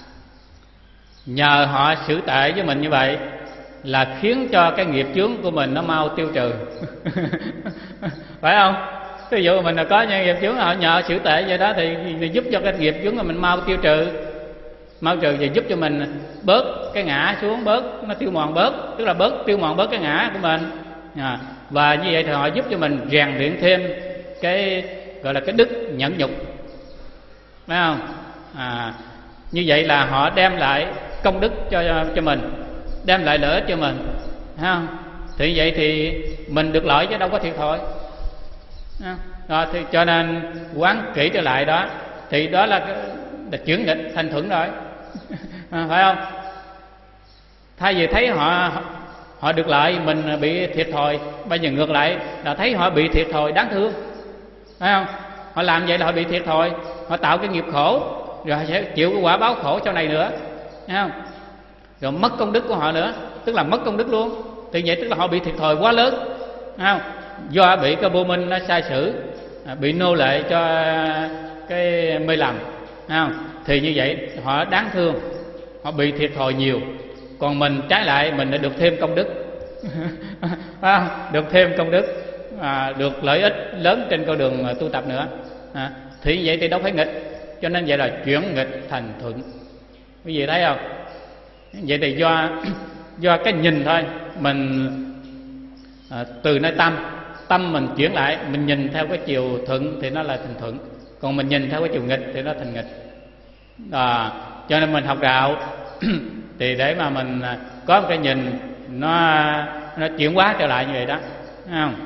nhờ họ xử tệ với mình như vậy là khiến cho cái nghiệp chướng của mình nó mau tiêu trừ. Phải không? Ví dụ mình là có những nghiệp chướng, họ nhờ xử tệ vậy đó thì, thì giúp cho cái nghiệp chướng của mình mau tiêu trừ, mau trừ và giúp cho mình bớt cái ngã xuống, bớt nó tiêu mòn bớt, tức là bớt tiêu mòn bớt cái ngã của mình. À, và như vậy thì họ giúp cho mình rèn luyện thêm cái gọi là cái đức nhẫn nhục, phải không? À, như vậy là họ đem lại công đức cho cho mình, đem lại lợi ích cho mình, phải không? Thì vậy thì mình được lợi chứ đâu có thiệt thòi. Đó, thì cho nên quán kỹ trở lại đó, thì đó là, là chuyển nghịch thành thuận rồi. À, phải không? Thay vì thấy họ họ được lợi, mình bị thiệt thòi, bây giờ ngược lại là thấy họ bị thiệt thòi đáng thương, phải không? Họ làm vậy là họ bị thiệt thòi, họ tạo cái nghiệp khổ, rồi họ sẽ chịu cái quả báo khổ sau này nữa, thấy không? Rồi mất công đức của họ nữa, tức là mất công đức luôn. Thì vậy tức là họ bị thiệt thòi quá lớn, thấy không? Do bị cái vô minh nó sai sử, bị nô lệ cho cái mê lầm, thấy không? Thì như vậy họ đáng thương, họ bị thiệt thòi nhiều. Còn mình trái lại, mình đã được thêm công đức. Phải không? Được thêm công đức, à, được lợi ích lớn trên con đường tu tập nữa. À, thì vậy thì đâu phải nghịch. Cho nên vậy là chuyển nghịch thành thuận. Quý vị thấy không? Vậy thì do do cái nhìn thôi, mình à, từ nơi tâm, tâm mình chuyển lại, mình nhìn theo cái chiều thuận thì nó là thành thuận, còn mình nhìn theo cái chiều nghịch thì nó thành nghịch. À, cho nên mình học đạo thì để mà mình có một cái nhìn nó nó chuyển hóa trở lại như vậy đó, thấy không?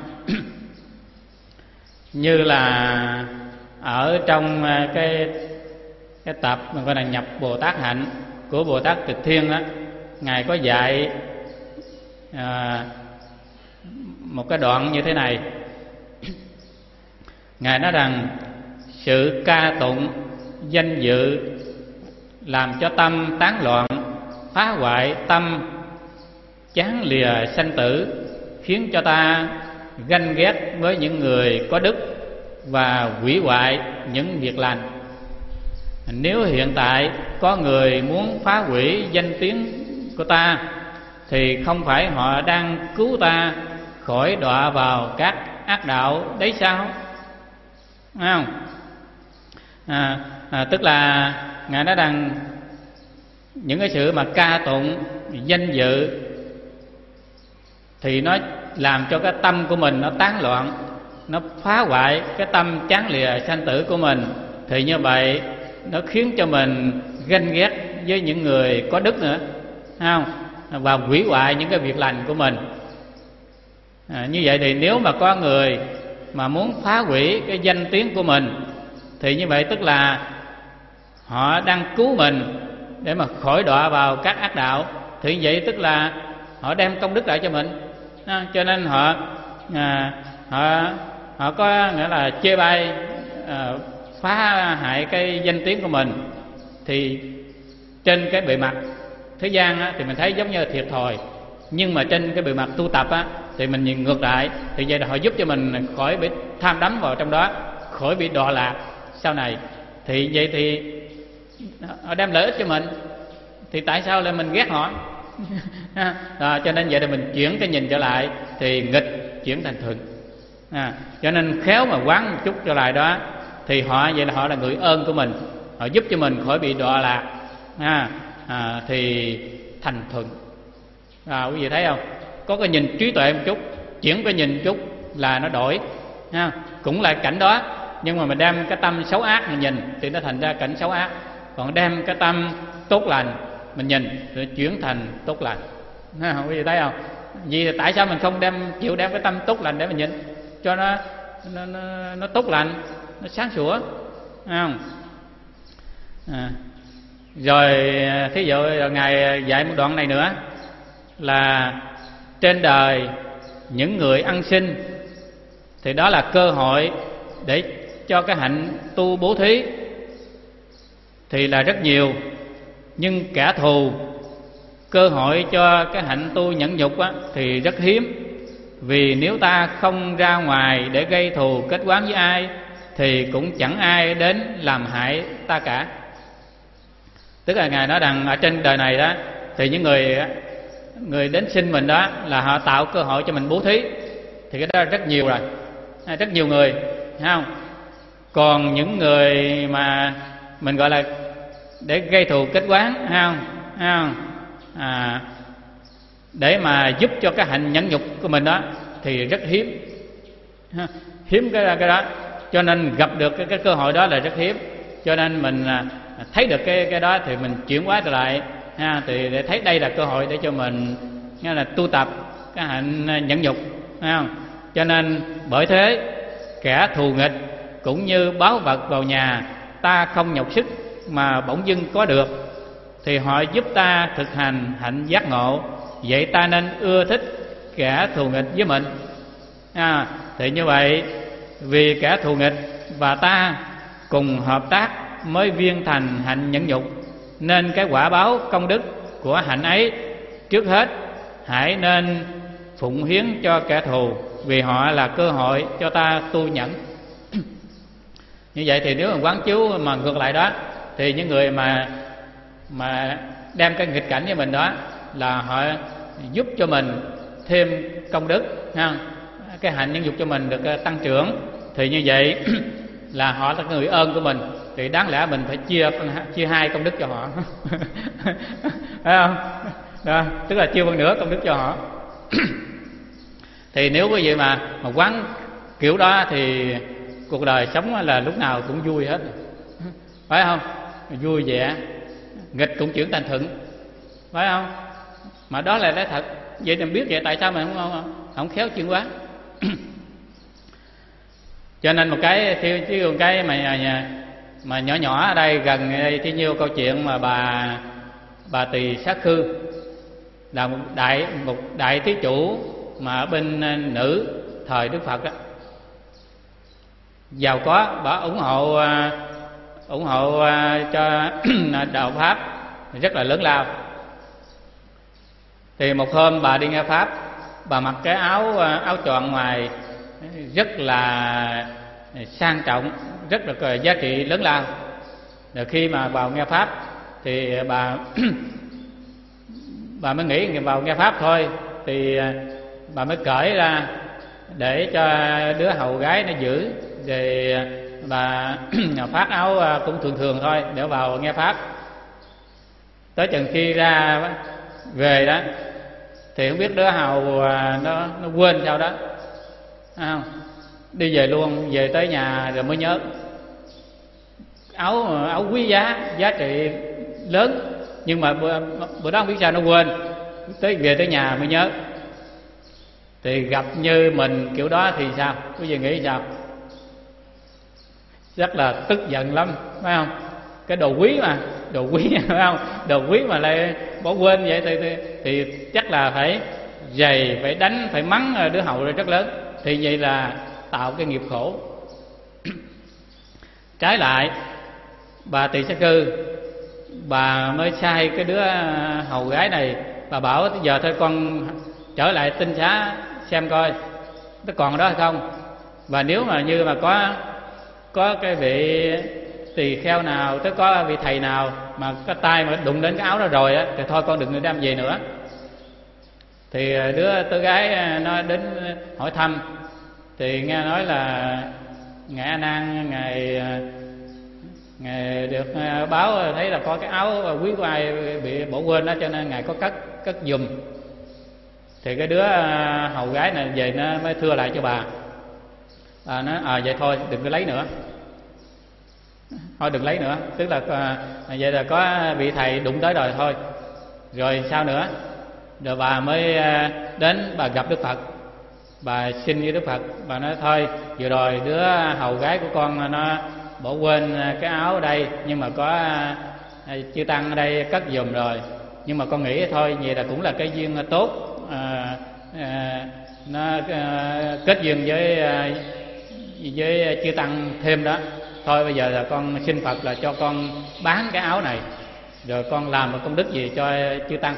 Như là ở trong cái cái tập mình gọi là nhập Bồ Tát hạnh của Bồ Tát Tịch Thiên đó, ngài có dạy à, một cái đoạn như thế này. Ngài nói rằng sự ca tụng danh dự làm cho tâm tán loạn, phá hoại tâm, chán lìa sanh tử, khiến cho ta ganh ghét với những người có đức và hủy hoại những việc lành. Nếu hiện tại có người muốn phá hủy danh tiếng của ta, thì không phải họ đang cứu ta khỏi đọa vào các ác đạo đấy sao? Thấy không? À, à, tức là Ngài nói rằng những cái sự mà ca tụng danh dự thì nó làm cho cái tâm của mình nó tán loạn, nó phá hoại cái tâm chán lìa sanh tử của mình. Thì như vậy nó khiến cho mình ganh ghét với những người có đức nữa, thấy không? Và hủy hoại những cái việc lành của mình. À, như vậy thì nếu mà có người mà muốn phá hủy cái danh tiếng của mình, thì như vậy tức là họ đang cứu mình để mà khỏi đọa vào các ác đạo. Thì vậy tức là họ đem công đức lại cho mình. À, cho nên họ à, họ họ có nghĩa là chê bai, à, phá hại cái danh tiếng của mình. Thì trên cái bề mặt thế gian á, thì mình thấy giống như là thiệt thòi, nhưng mà trên cái bề mặt tu tập á, thì mình nhìn ngược lại. Thì vậy là họ giúp cho mình khỏi bị tham đắm vào trong đó, khỏi bị đọa lạc sau này. Thì vậy thì họ đem lợi ích cho mình, thì tại sao lại mình ghét họ? À, cho nên vậy thì mình chuyển cái nhìn trở lại, thì nghịch chuyển thành thuận. À, cho nên khéo mà quán một chút trở lại đó, thì họ vậy là họ là người ơn của mình, họ giúp cho mình khỏi bị đọa lạc. À, à, thì thành thuận. À, quý vị thấy không? Có cái nhìn trí tuệ một chút, chuyển cái nhìn một chút là nó đổi. À, cũng là cảnh đó, nhưng mà mình đem cái tâm xấu ác mình nhìn thì nó thành ra cảnh xấu ác. Còn đem cái tâm tốt lành mình nhìn thì chuyển thành tốt lành. À, quý vị thấy không? Vì tại sao mình không đem chịu đem cái tâm tốt lành để mình nhìn cho nó nó, nó, nó tốt lành, nó sáng sủa, thấy không? À, rồi thí dụ Ngài dạy một đoạn này nữa là trên đời những người ăn xin thì đó là cơ hội để cho cái hạnh tu bố thí thì là rất nhiều, nhưng kẻ thù cơ hội cho cái hạnh tu nhẫn nhục á, thì rất hiếm. Vì nếu ta không ra ngoài để gây thù kết oán với ai thì cũng chẳng ai đến làm hại ta cả. Tức là Ngài nói rằng ở trên đời này đó, thì những người người đến xin mình đó là họ tạo cơ hội cho mình bố thí, thì cái đó rất nhiều rồi, rất nhiều người, thấy không? Còn những người mà mình gọi là để gây thù kết oán, thấy không? Thấy không? À, để mà giúp cho cái hạnh nhẫn nhục của mình đó thì rất hiếm, hiếm cái cái đó. Cho nên gặp được cái, cái cơ hội đó là rất hiếm. Cho nên mình thấy được cái cái đó thì mình chuyển hóa trở lại, ha, thì để thấy đây là cơ hội để cho mình nghe là tu tập cái hạnh nhẫn nhục, thấy không? Cho nên bởi thế kẻ thù nghịch cũng như báu vật vào nhà, ta không nhọc sức mà bỗng dưng có được, thì họ giúp ta thực hành hạnh giác ngộ. Vậy ta nên ưa thích kẻ thù nghịch với mình. À, thì như vậy vì kẻ thù nghịch và ta cùng hợp tác mới viên thành hạnh nhẫn nhục, nên cái quả báo công đức của hạnh ấy trước hết hãy nên phụng hiến cho kẻ thù, vì họ là cơ hội cho ta tu nhẫn. Như vậy thì nếu mà quán chiếu mà ngược lại đó, thì những người mà mà đem cái nghịch cảnh với mình đó là họ giúp cho mình thêm công đức, ha, cái hạnh nhẫn dục cho mình được tăng trưởng. Thì như vậy là họ là người ơn của mình, thì đáng lẽ mình phải chia chia hai công đức cho họ. Thấy không? Đó, tức là chia phân nửa công đức cho họ. Thì nếu quý vị mà mà quán kiểu đó thì cuộc đời sống là lúc nào cũng vui hết, phải không? Vui vẻ, nghịch cũng chuyển thành thuận, phải không? Mà đó là lẽ thật. Vậy thì biết vậy tại sao mình không không, không khéo chuyển hóa. Cho nên một cái thiếu chứ một cái mà mà nhỏ nhỏ ở đây gần đây thì nhiều câu chuyện mà bà bà Tỳ Sát Khư là một đại một đại thí chủ mà ở bên nữ thời Đức Phật đó, giàu có, bà ủng hộ ủng hộ cho đạo pháp rất là lớn lao. Thì một hôm bà đi nghe pháp, bà mặc cái áo áo choàng ngoài rất là sang trọng, rất là giá trị lớn lao. Rồi khi mà vào nghe pháp thì bà bà mới nghĩ vào nghe pháp thôi, thì bà mới cởi ra để cho đứa hầu gái nó giữ, rồi bà phát áo cũng thường thường thôi để vào nghe pháp. Tới chừng khi ra về đó thì không biết đứa hầu nó nó quên sao đó, không đi về luôn, về tới nhà rồi mới nhớ áo áo quý giá, giá trị lớn, nhưng mà bữa, bữa đó không biết sao nó quên, tới về tới nhà mới nhớ. Thì gặp như mình kiểu đó thì sao, quý vị nghĩ sao? Rất là tức giận lắm, phải không? Cái đồ quý mà, đồ quý phải không? Đồ quý mà lại bỏ quên vậy thì, thì, thì chắc là phải giày, phải đánh, phải mắng đứa hầu rất lớn. Thì vậy là tạo cái nghiệp khổ. Trái lại, bà Tỳ Xá Cư, bà mới sai cái đứa hầu gái này, bà bảo giờ thôi con trở lại tinh xá xem coi nó còn ở đó hay không. Và nếu mà như mà có có cái vị tỳ kheo nào, tới có vị thầy nào mà cái tay mà đụng đến cái áo đó rồi á, thì thôi con đừng đem về nữa. Thì đứa tớ gái nó đến hỏi thăm, thì nghe nói là ngài A Nan ngài ngài được báo thấy là có cái áo quý của ai bị bỏ quên đó, cho nên ngài có cất cất giùm. Thì cái đứa hầu gái này về nó mới thưa lại cho bà. Bà nói à vậy thôi đừng có lấy nữa, thôi đừng lấy nữa, tức là à, vậy là có vị thầy đụng tới rồi thôi. Rồi sao nữa? Rồi bà mới đến bà gặp Đức Phật, bà xin với Đức Phật, bà nói thôi vừa rồi đứa hầu gái của con nó bỏ quên cái áo ở đây, nhưng mà có chư tăng ở đây cất giùm rồi, nhưng mà con nghĩ thôi vậy là cũng là cái duyên tốt, à, à, nó à, kết duyên với à, với chư tăng thêm đó. Thôi bây giờ là con xin Phật là cho con bán cái áo này, rồi con làm một công đức gì cho chư tăng.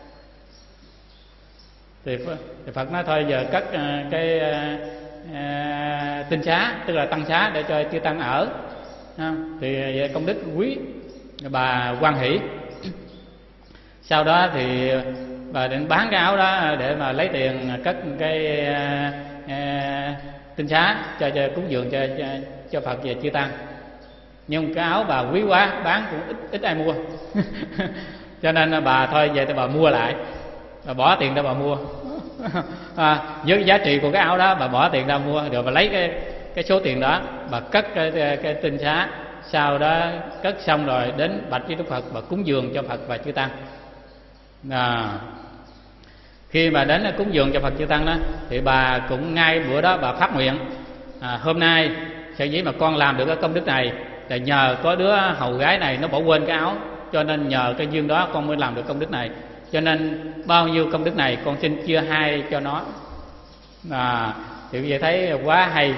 Thì Phật nói thôi giờ cất cái à, tinh xá, tức là tăng xá để cho chư tăng ở. Thì vậy công đức quý, bà hoan hỷ. Sau đó thì bà định bán cái áo đó để mà lấy tiền cất cái à, à, tinh xá cho, cho cúng dường cho, cho cho Phật và chư tăng. Nhưng cái áo bà quý quá, bán cũng ít ít ai mua. Cho nên bà thôi về thì bà mua lại, bà bỏ tiền ra bà mua. À, với giá trị của cái áo đó bà bỏ tiền ra mua, rồi bà lấy cái cái số tiền đó bà cất cái, cái, cái tinh xá. Sau đó cất xong rồi đến bạch với Đức Phật, bà cúng dường cho Phật và chư tăng. À, khi mà đến cúng dường cho Phật chư tăng đó, thì bà cũng ngay bữa đó bà phát nguyện, à, hôm nay sở dĩ mà con làm được cái công đức này là nhờ có đứa hầu gái này nó bỏ quên cái áo, cho nên nhờ cái duyên đó con mới làm được công đức này, cho nên bao nhiêu công đức này con xin chia hai cho nó. À, thì bây giờ thấy quá hay.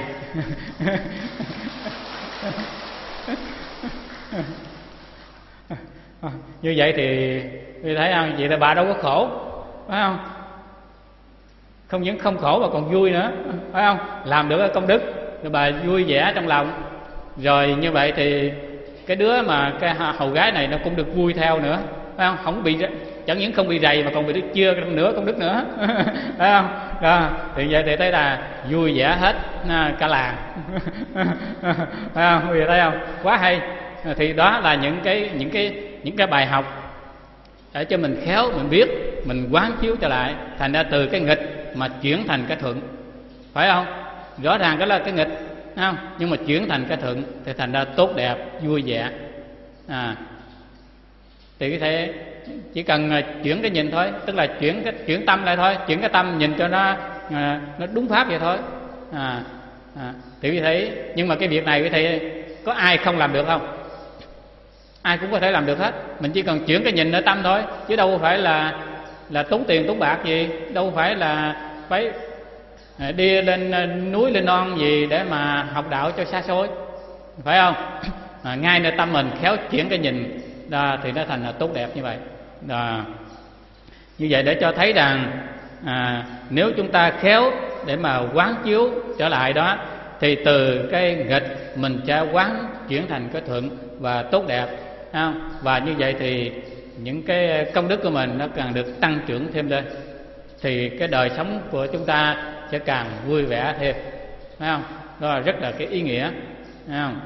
Như vậy thì tôi thấy không, vậy là bà đâu có khổ, phải không? Không những không khổ mà còn vui nữa, phải không? Làm được cái công đức rồi bà vui vẻ trong lòng. Rồi như vậy thì cái đứa mà cái hầu gái này nó cũng được vui theo nữa, phải không? Không bị, chẳng những không bị rầy mà còn bị được chia nữa công đức nữa. Phải không? Rồi, thì vậy thì thấy là vui vẻ hết cả làng. Phải không? Bây giờ thấy không? Quá hay. Thì đó là những cái những cái những cái bài học để cho mình khéo mình biết, mình quán chiếu trở lại, thành ra từ cái nghịch mà chuyển thành cái thuận, phải không? Rõ ràng đó là cái nghịch, không? Nhưng mà chuyển thành cái thuận thì thành ra tốt đẹp, vui vẻ. À, thì cái thể chỉ cần chuyển cái nhìn thôi, tức là chuyển cái chuyển tâm lại thôi, chuyển cái tâm nhìn cho nó nó đúng pháp vậy thôi. À, à, thì quý thấy, nhưng mà cái việc này quý thấy có ai không làm được không? Ai cũng có thể làm được hết. Mình chỉ cần chuyển cái nhìn ở tâm thôi, chứ đâu phải là là tốn tiền tốn bạc gì, đâu phải là phải đi lên núi lên non gì để mà học đạo cho xa xôi, phải không? À, ngay nơi tâm mình khéo chuyển cái nhìn đó, thì nó thành là tốt đẹp như vậy. Đó. Như vậy để cho thấy rằng à, nếu chúng ta khéo để mà quán chiếu trở lại đó, thì từ cái nghịch mình sẽ quán chuyển thành cái thuận và tốt đẹp, không? Và như vậy thì những cái công đức của mình nó càng được tăng trưởng thêm lên, thì cái đời sống của chúng ta sẽ càng vui vẻ thêm, phải không? Đó là rất là cái ý nghĩa, phải không?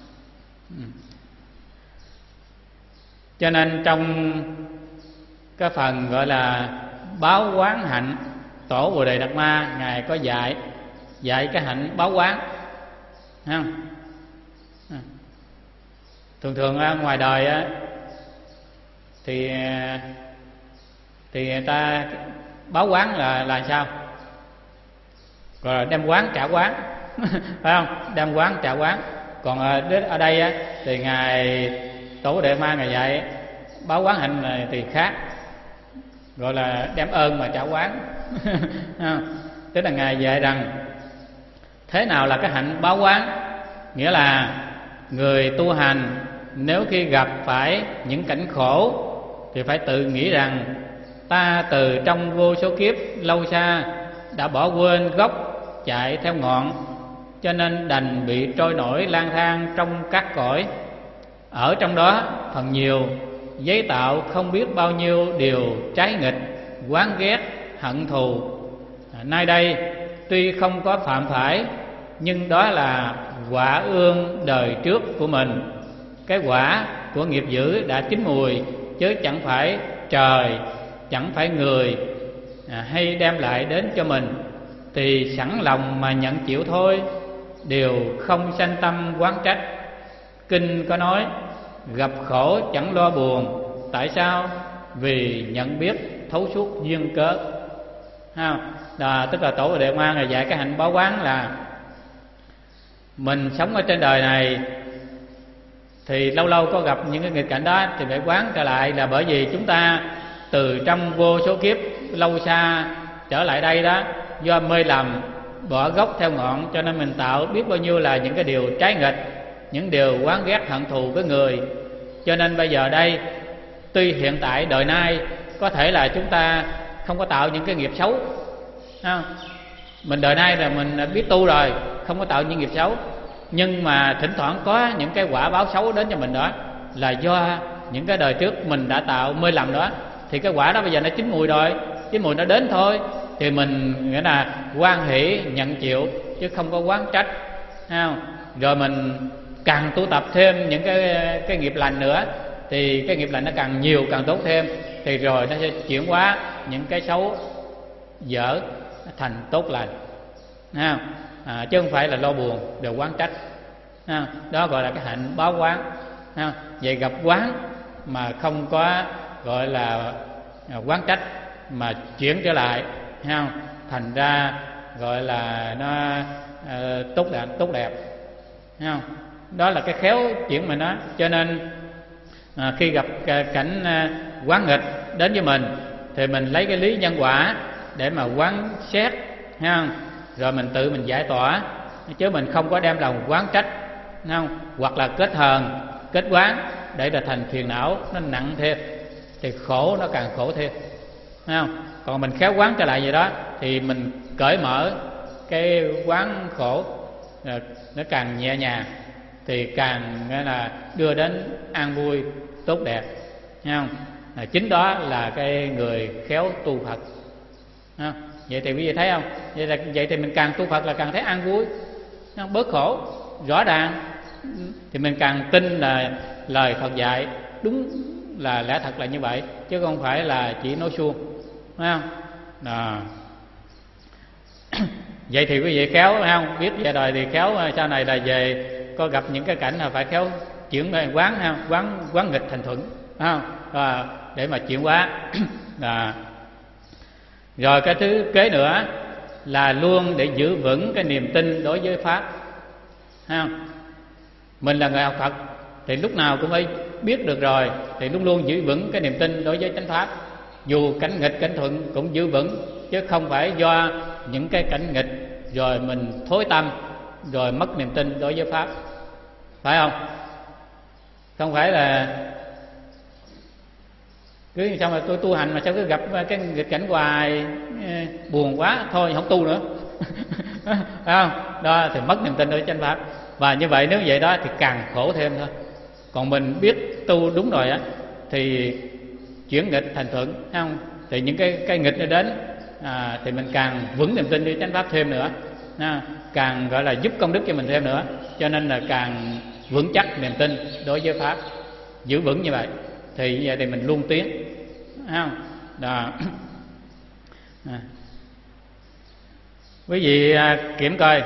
Cho nên trong cái phần gọi là báo quán hạnh, Tổ Bồ Đề Đạt Ma ngài có dạy dạy cái hạnh báo quán, thấy không? Thường thường ngoài đời á, thì thì người ta báo quán là là sao? Rồi là đem quán trả quán, phải không? Đem quán trả quán. Còn ở đây á, thì ngài Tổ Bồ Đề Đạt Ma ngài dạy báo quán hạnh này thì khác, gọi là đem ơn mà trả quán. Tức là ngài dạy rằng thế nào là cái hạnh báo quán, nghĩa là người tu hành nếu khi gặp phải những cảnh khổ thì phải tự nghĩ rằng ta từ trong vô số kiếp lâu xa đã bỏ quên gốc, chạy theo ngọn, cho nên đành bị trôi nổi lang thang trong các cõi. Ở trong đó phần nhiều giấy tạo không biết bao nhiêu điều trái nghịch, oán ghét, hận thù. Nay đây tuy không có phạm phải, nhưng đó là quả ương đời trước của mình. Cái quả của nghiệp dữ đã chín mùi, chứ chẳng phải trời, chẳng phải người à, hay đem lại đến cho mình, thì sẵn lòng mà nhận chịu thôi, đều không sanh tâm oán trách. Kinh có nói gặp khổ chẳng lo buồn. Tại sao? Vì nhận biết thấu suốt duyên cớ. Ha, đó, tức là Tổ Bồ Đề Đạt Ma ngài dạy cái hạnh báo quán là mình sống ở trên đời này thì lâu lâu có gặp những cái nghịch cảnh đó thì phải quán trở lại, là bởi vì chúng ta từ trong vô số kiếp lâu xa trở lại đây đó, do mê lầm bỏ gốc theo ngọn, cho nên mình tạo biết bao nhiêu là những cái điều trái nghịch, những điều oán ghét hận thù với người. Cho nên bây giờ đây, tuy hiện tại đời nay có thể là chúng ta không có tạo những cái nghiệp xấu, không? Mình đời nay là mình biết tu rồi, không có tạo những nghiệp xấu, nhưng mà thỉnh thoảng có những cái quả báo xấu đến cho mình, đó là do những cái đời trước mình đã tạo mê lầm đó. Thì cái quả đó bây giờ nó chín mùi rồi, chín mùi nó đến thôi, thì mình nghĩa là hoan hỷ nhận chịu, chứ không có oán trách, không? Rồi mình càng tu tập thêm những cái cái nghiệp lành nữa, thì cái nghiệp lành nó càng nhiều càng tốt thêm, thì rồi nó sẽ chuyển hóa những cái xấu dở thành tốt lành, ha. À, chứ không phải là lo buồn đều oán trách, ha. Đó gọi là cái hạnh báo quán, ha. Vậy gặp quán mà không có gọi là oán trách mà chuyển trở lại, ha, thành ra gọi là nó uh, tốt đẹp tốt đẹp, ha. Đó là cái khéo chuyển mình đó. Cho nên à, khi gặp cảnh quán nghịch đến với mình thì mình lấy cái lý nhân quả để mà quán xét, ha, rồi mình tự mình giải tỏa, chứ mình không có đem lòng quán trách, không? Hoặc là kết hờn, kết quán để là thành phiền não nó nặng thêm, thì khổ nó càng khổ thêm, không? Còn mình khéo quán trở lại vậy đó thì mình cởi mở cái quán khổ, nó càng nhẹ nhàng, thì càng nghĩa là đưa đến an vui tốt đẹp, thấy không? À, chính đó là cái người khéo tu Phật, à, vậy thì quý vị thấy không? Vậy là vậy thì mình càng tu Phật là càng thấy an vui, không? Bớt khổ rõ ràng, thì mình càng tin là lời Phật dạy đúng là lẽ thật là như vậy, chứ không phải là chỉ nói suông, thấy không? À. Vậy thì quý vị khéo, thấy không? Biết về đời thì khéo sau này là về có gặp những cái cảnh là phải khéo chuyển quán, ha, quán quán nghịch thành thuận, ha, à, để mà chuyển hóa. À. Rồi cái thứ kế nữa là luôn để giữ vững cái niềm tin đối với pháp, ha. Mình là người học Phật thì lúc nào cũng phải biết được rồi, thì luôn luôn giữ vững cái niềm tin đối với chánh pháp, dù cảnh nghịch cảnh thuận cũng giữ vững, chứ không phải do những cái cảnh nghịch rồi mình thối tâm rồi mất niềm tin đối với pháp, phải không? Không phải là cứ sao mà tôi tu hành mà sao cứ gặp cái nghịch cảnh hoài, buồn quá thôi không tu nữa. Phải không? Đó thì mất niềm tin đối với chánh pháp, và như vậy nếu vậy đó thì càng khổ thêm thôi. Còn mình biết tu đúng rồi á thì chuyển nghịch thành thuận, thấy không? Thì những cái cái nghịch nó đến à, thì mình càng vững niềm tin đi chánh pháp thêm nữa, à, càng gọi là giúp công đức cho mình thêm nữa, cho nên là càng vững chắc niềm tin đối với pháp, giữ vững như vậy thì như vậy thì mình luôn tiến, thấy không? Đó. À. Quý vị à, kiểm coi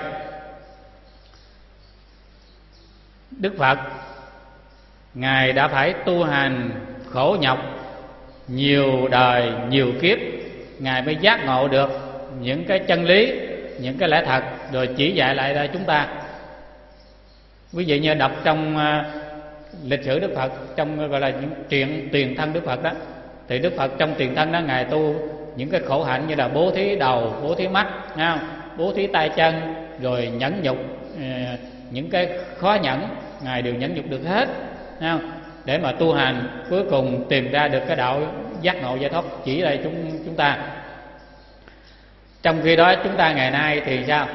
Đức Phật Ngài đã phải tu hành khổ nhọc nhiều đời nhiều kiếp, Ngài mới giác ngộ được những cái chân lý, những cái lẽ thật, rồi chỉ dạy lại ra chúng ta. Quý vị như đọc trong uh, lịch sử Đức Phật, trong gọi là những chuyện tiền thân Đức Phật đó, thì Đức Phật trong tiền thân đó Ngài tu những cái khổ hạnh như là bố thí đầu, bố thí mắt, nghe không? Bố thí tay chân, rồi nhẫn nhục, uh, những cái khó nhẫn Ngài đều nhẫn nhục được hết, nghe không? Để mà tu hành cuối cùng tìm ra được cái đạo giác ngộ giải thoát chỉ đây chúng chúng ta. Trong khi đó chúng ta ngày nay thì sao?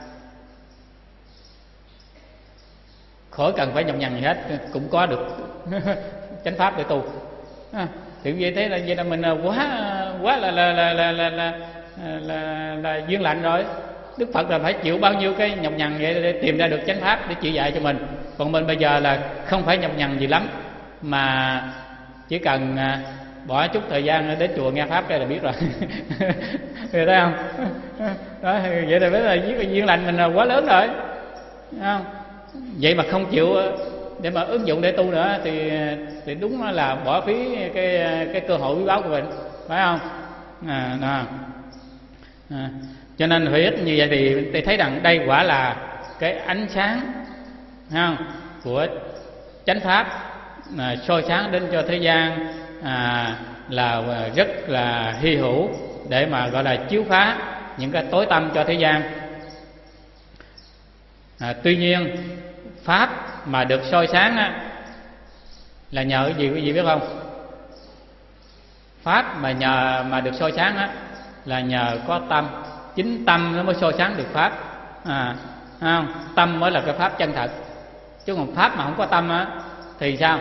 Khỏi cần phải nhọc nhằn gì hết, cũng có được chánh pháp để tu. À, thì vậy thế là vậy là mình quá quá là là là là là là, là, là duyên lành rồi. Đức Phật là phải chịu bao nhiêu cái nhọc nhằn vậy để tìm ra được chánh pháp để chỉ dạy cho mình. Còn mình bây giờ là không phải nhọc nhằn gì lắm, mà chỉ cần bỏ chút thời gian đến chùa nghe pháp cái là biết rồi. Thấy không? Đó, vậy thì biết là duyên lành mình là quá lớn rồi, không? Vậy mà không chịu để mà ứng dụng để tu nữa thì thì đúng là bỏ phí cái cái cơ hội quý báu của mình, phải không? À, đó. À, cho nên phải ít như vậy thì tôi thấy rằng đây quả là cái ánh sáng, không, của chánh pháp à, soi sáng đến cho thế gian à, là rất là hy hữu để mà gọi là chiếu phá những cái tối tăm cho thế gian. À, tuy nhiên pháp mà được soi sáng á, là nhờ cái gì quý vị biết không? Pháp mà nhờ mà được soi sáng á, là nhờ có tâm. Chính tâm nó mới soi sáng được pháp, à, không? Tâm mới là cái pháp chân thật. Chứ còn pháp mà không có tâm á thì sao?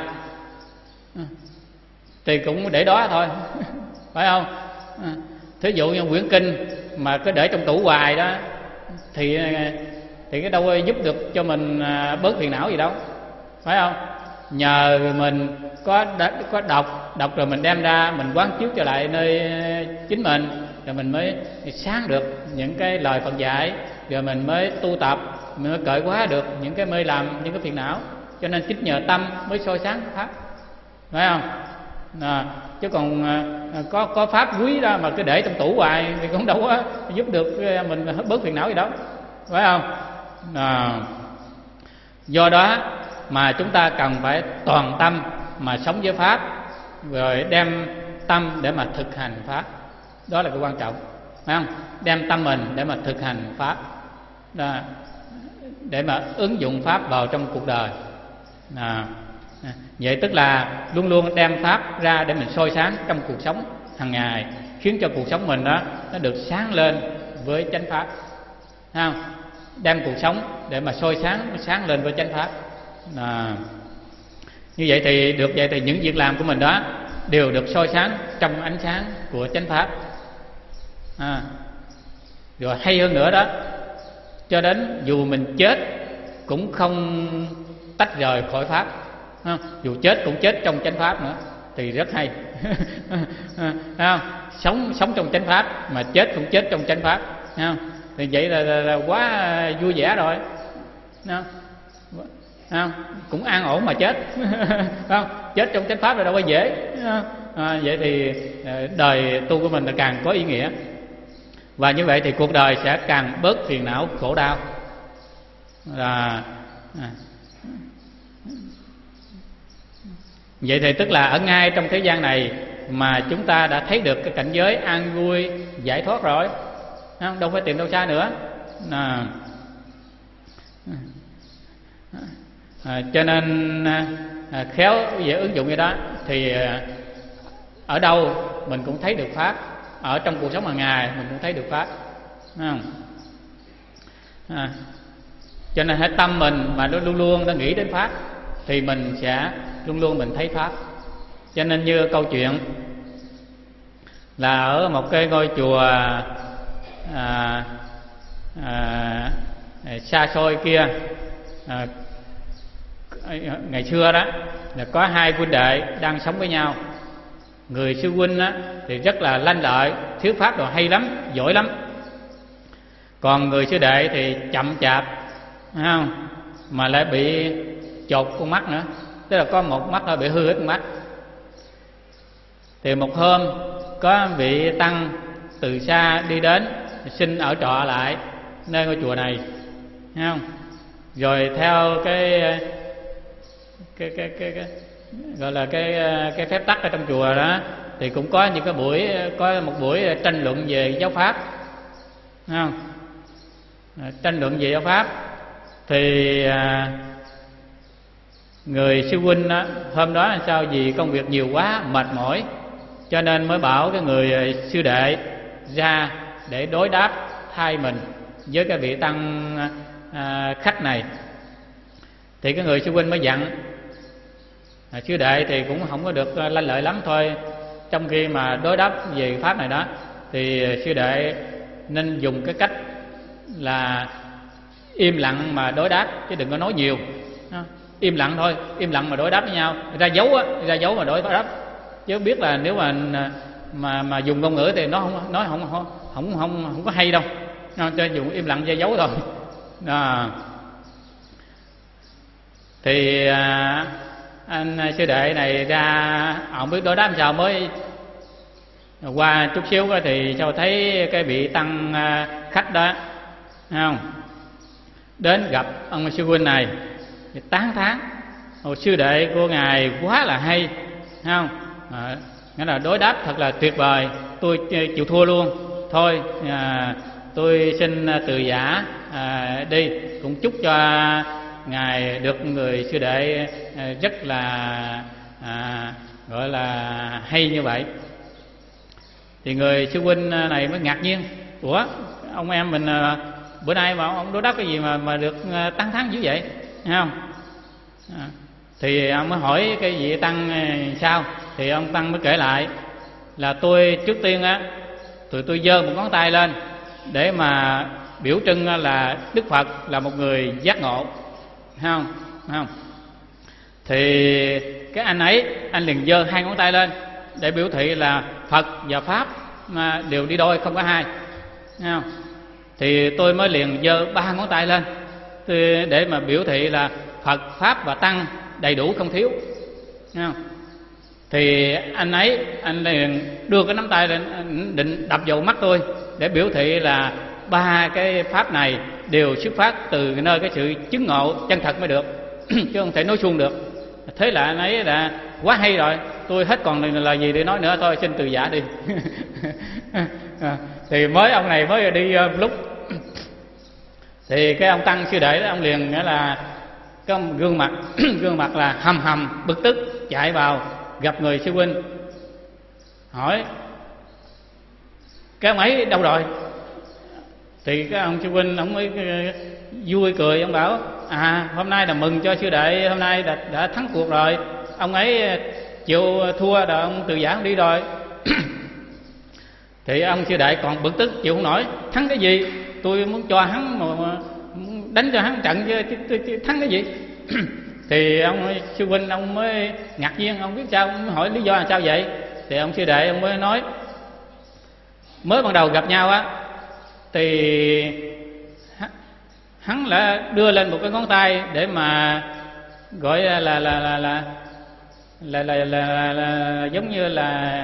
Thì cũng để đó thôi. Phải không? À, thí dụ như quyển kinh mà cứ để trong tủ hoài đó thì thì cái đâu giúp được cho mình bớt phiền não gì đâu, phải không? Nhờ mình có có đọc đọc rồi mình đem ra mình quán chiếu trở lại nơi chính mình, rồi mình mới sáng được những cái lời Phật dạy, rồi mình mới tu tập, mình mới cởi hóa được những cái mê lầm, những cái phiền não. Cho nên chính nhờ tâm mới soi sáng pháp, phải không? À, chứ còn có có pháp quý đó mà cứ để trong tủ hoài thì cũng đâu có giúp được mình bớt phiền não gì đâu, phải không? À, do đó mà chúng ta cần phải toàn tâm mà sống với pháp, rồi đem tâm để mà thực hành pháp. Đó là cái quan trọng, phải không? Đem tâm mình để mà thực hành pháp đó, để mà ứng dụng pháp vào trong cuộc đời. À, vậy tức là luôn luôn đem pháp ra để mình soi sáng trong cuộc sống hàng ngày, khiến cho cuộc sống mình đó nó được sáng lên với chánh pháp, thấy không? Đem cuộc sống để mà soi sáng sáng lên với chánh pháp. À, như vậy thì được vậy thì những việc làm của mình đó đều được soi sáng trong ánh sáng của chánh pháp. À, rồi hay hơn nữa đó, cho đến dù mình chết cũng không tách rời khỏi pháp, không? Dù chết cũng chết trong chánh pháp nữa thì rất hay. Không? Sống sống trong chánh pháp mà chết cũng chết trong chánh pháp, không? Thì vậy là, là, là quá vui vẻ rồi, không? Không? Cũng an ổn mà chết. Không? Chết trong chánh pháp là đâu có dễ. À, vậy thì đời tu của mình là càng có ý nghĩa, và như vậy thì cuộc đời sẽ càng bớt phiền não khổ đau. À, à. Vậy thì tức là ở ngay trong thế gian này mà chúng ta đã thấy được cái cảnh giới an vui giải thoát rồi, không? Đâu phải tìm đâu xa nữa. À, à, cho nên à, khéo về ứng dụng cái đó thì à, ở đâu mình cũng thấy được pháp, ở trong cuộc sống hàng ngày mình cũng thấy được pháp, không? À, cho nên hãy tâm mình mà nó luôn luôn nó nghĩ đến pháp thì mình sẽ luôn luôn mình thấy pháp. Cho nên như câu chuyện là ở một cái ngôi chùa à, à, xa xôi kia. à, Ngày xưa đó là có hai huynh đệ đang sống với nhau. Người sư huynh á, thì rất là lanh lợi, thuyết pháp đồ hay lắm, giỏi lắm. Còn người sư đệ thì chậm chạp, thấy không? Mà lại bị chột con mắt nữa, tức là có một mắt là bị hư hết con mắt. Thì một hôm có vị tăng từ xa đi đến xin ở trọ lại nơi ngôi chùa này, thấy không? Rồi theo cái cái cái cái, cái gọi là cái cái phép tắc ở trong chùa đó, thì cũng có những cái buổi có một buổi tranh luận về giáo pháp, thấy không? Tranh luận về giáo pháp thì à, người sư huynh đó, hôm đó là sao vì công việc nhiều quá mệt mỏi, cho nên mới bảo cái người sư đệ ra để đối đáp thay mình với cái vị tăng à, khách này. Thì cái người sư huynh mới dặn à, sư đệ thì cũng không có được lanh lợi lắm thôi, trong khi mà đối đáp về pháp này đó thì sư đệ nên dùng cái cách là im lặng mà đối đáp, chứ đừng có nói nhiều. Im lặng thôi, im lặng mà đối đáp với nhau, ra dấu á, ra dấu mà đối đáp. Chứ biết là nếu mà mà mà dùng ngôn ngữ thì nó không nói không không không không, không có hay đâu. Cho dùng im lặng ra dấu thôi. Đó. Thì à, anh sư đệ này ra, ông biết đối đáp làm sao, mới qua chút xíu thì sao thấy cái vị tăng khách đó, thấy không? Đến gặp ông sư huynh này thì tán thán: "Ồ, sư đệ của ngài quá là hay", thấy không? À, nghĩa là đối đáp thật là tuyệt vời, tôi chịu thua luôn. Thôi à, tôi xin từ giả à, đi, cũng chúc cho ngài được người sư đệ à, rất là à, gọi là hay như vậy. Thì người sư huynh này mới ngạc nhiên: "Ủa, ông em mình à, bữa nay mà ông đối đáp cái gì mà mà được tán thán dữ vậy?" Thấy không? À, thì ông mới hỏi cái vị tăng sao, thì ông tăng mới kể lại là tôi trước tiên á, tụi tôi giơ một ngón tay lên để mà biểu trưng là Đức Phật là một người giác ngộ, thấy không? Thấy không? Thì cái anh ấy, anh liền giơ hai ngón tay lên để biểu thị là Phật và Pháp mà đều đi đôi, không có hai, thấy không? Thì tôi mới liền giơ ba ngón tay lên để mà biểu thị là Phật, Pháp và Tăng đầy đủ không thiếu, thấy không? Thì anh ấy, anh liền đưa cái nắm tay lên định đập vào mắt tôi để biểu thị là ba cái pháp này đều xuất phát từ nơi cái sự chứng ngộ chân thật mới được, chứ không thể nói suông được. Thế là anh ấy là quá hay rồi, tôi hết còn lời gì để nói nữa, thôi xin từ giả đi. Thì mới ông này mới đi uh, lúc thì cái ông tăng sư đệ đó, ông liền nghĩa là cái ông gương mặt gương mặt là hầm hầm bực tức, chạy vào gặp người sư huynh hỏi: "Cái ông ấy đâu rồi?" Thì cái ông sư huynh ông mới vui cười, ông bảo: "À, hôm nay là mừng cho sư đệ, hôm nay đã, đã thắng cuộc rồi, ông ấy chịu thua rồi, ông từ giả ông đi rồi." Thì ông sư đệ còn bực tức chịu không nổi: "Thắng cái gì? Tôi muốn cho hắn mà, mà đánh cho hắn trận chứ, chứ, chứ thắng cái gì?" Thì ông sư huynh ông mới ngạc nhiên, ông biết sao, ông mới hỏi lý do là sao vậy. Thì ông sư đệ ông mới nói: mới ban đầu gặp nhau á thì hắn là đưa lên một cái ngón tay để mà gọi là là là là là là, là, là, là, là giống như là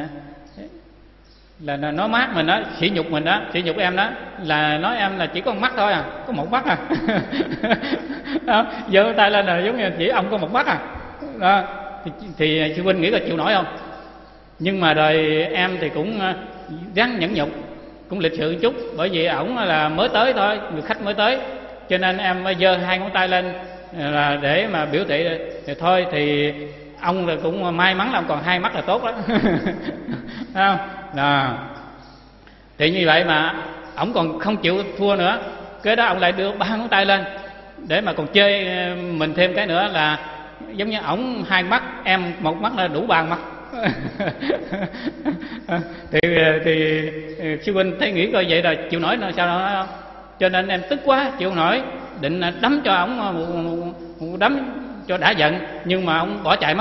là, là nói mát mình đó, sỉ nhục mình đó, sỉ nhục em đó, là nói em là chỉ có một mắt thôi à, có một mắt à. Đó, giơ tay lên là giống như chỉ ông có một mắt à. Đó, thì, thì sư huynh nghĩ là chịu nổi không? Nhưng mà rồi em thì cũng ráng nhẫn nhục, cũng lịch sự một chút, bởi vì ổng là mới tới thôi, người khách mới tới, cho nên em mới giơ hai ngón tay lên là để mà biểu thị thì thôi thì ông là cũng may mắn là ông còn hai mắt là tốt đó. Thấy không? Đó. Thì như vậy mà ổng còn không chịu thua nữa, cái đó ông lại đưa ba ngón tay lên để mà còn chơi mình thêm cái nữa, là giống như ổng hai mắt, em một mắt là đủ ba mắt. thì thì sư huynh thấy nghĩ coi vậy rồi chịu nổi là sao đó không? Cho nên em tức quá chịu nổi, định đấm cho ổng, đấm cho đã giận, nhưng mà ông bỏ chạy mất.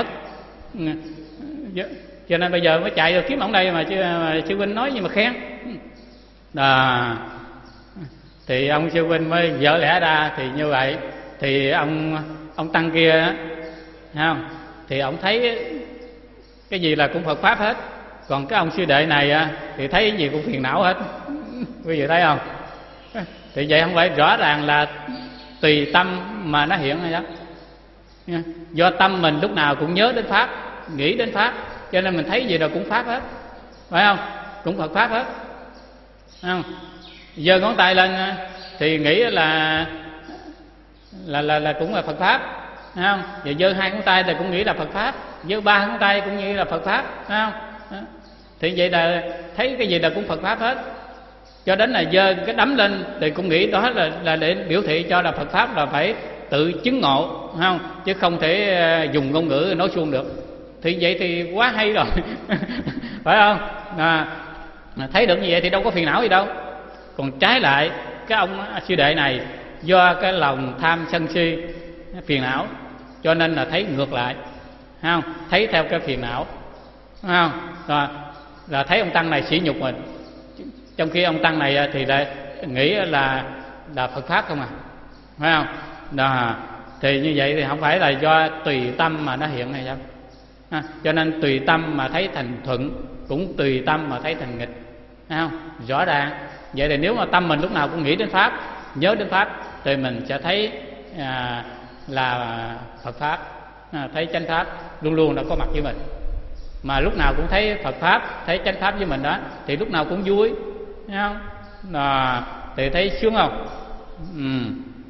Cho nên bây giờ mới chạy được kiếm ổng đây mà, mà sư huynh nói gì mà khen. À, thì ông sư huynh mới vỡ lẽ ra thì như vậy. Thì ông ông tăng kia đó, thấy không? Thì ông thấy cái gì là cũng Phật pháp hết, còn cái ông sư đệ này thì thấy cái gì cũng phiền não hết. Quý vị thấy không? Thì vậy không phải rõ ràng là tùy tâm mà nó hiện hay sao? Do tâm mình lúc nào cũng nhớ đến pháp, nghĩ đến pháp, cho nên mình thấy gì rồi cũng pháp hết, phải không? Cũng Phật pháp hết, phải không? Giơ ngón tay lên thì nghĩ là là là, là cũng là Phật pháp, phải không? Giờ giơ hai ngón tay thì cũng nghĩ là Phật pháp, giơ ba ngón tay cũng nghĩ là Phật pháp, phải không? Thì vậy là thấy cái gì là cũng Phật pháp hết. Cho đến là giơ cái đấm lên thì cũng nghĩ đó là là để biểu thị cho là Phật pháp là phải tự chứng ngộ, phải không? Chứ không thể dùng ngôn ngữ nói suông được. Thì vậy thì quá hay rồi. Phải không? À, thấy được như vậy thì đâu có phiền não gì đâu. Còn trái lại cái ông sư đệ này do cái lòng tham sân si phiền não, cho nên là thấy ngược lại, phải không? Thấy theo cái phiền não, phải không? Rồi, là thấy ông tăng này sỉ nhục mình, trong khi ông tăng này thì lại nghĩ là là Phật pháp không à, phải không? Đó. Thì như vậy thì không phải là do tùy tâm mà nó hiện hay sao? À, cho nên tùy tâm mà thấy thành thuận, cũng tùy tâm mà thấy thành nghịch, phải không? Rõ ràng. Vậy thì nếu mà tâm mình lúc nào cũng nghĩ đến pháp, nhớ đến pháp, thì mình sẽ thấy à, là Phật pháp, à, thấy chánh pháp luôn luôn đã có mặt với mình. Mà lúc nào cũng thấy Phật pháp, thấy chánh pháp với mình đó, thì lúc nào cũng vui, thấy không? À, thì thấy sướng không? Ừ.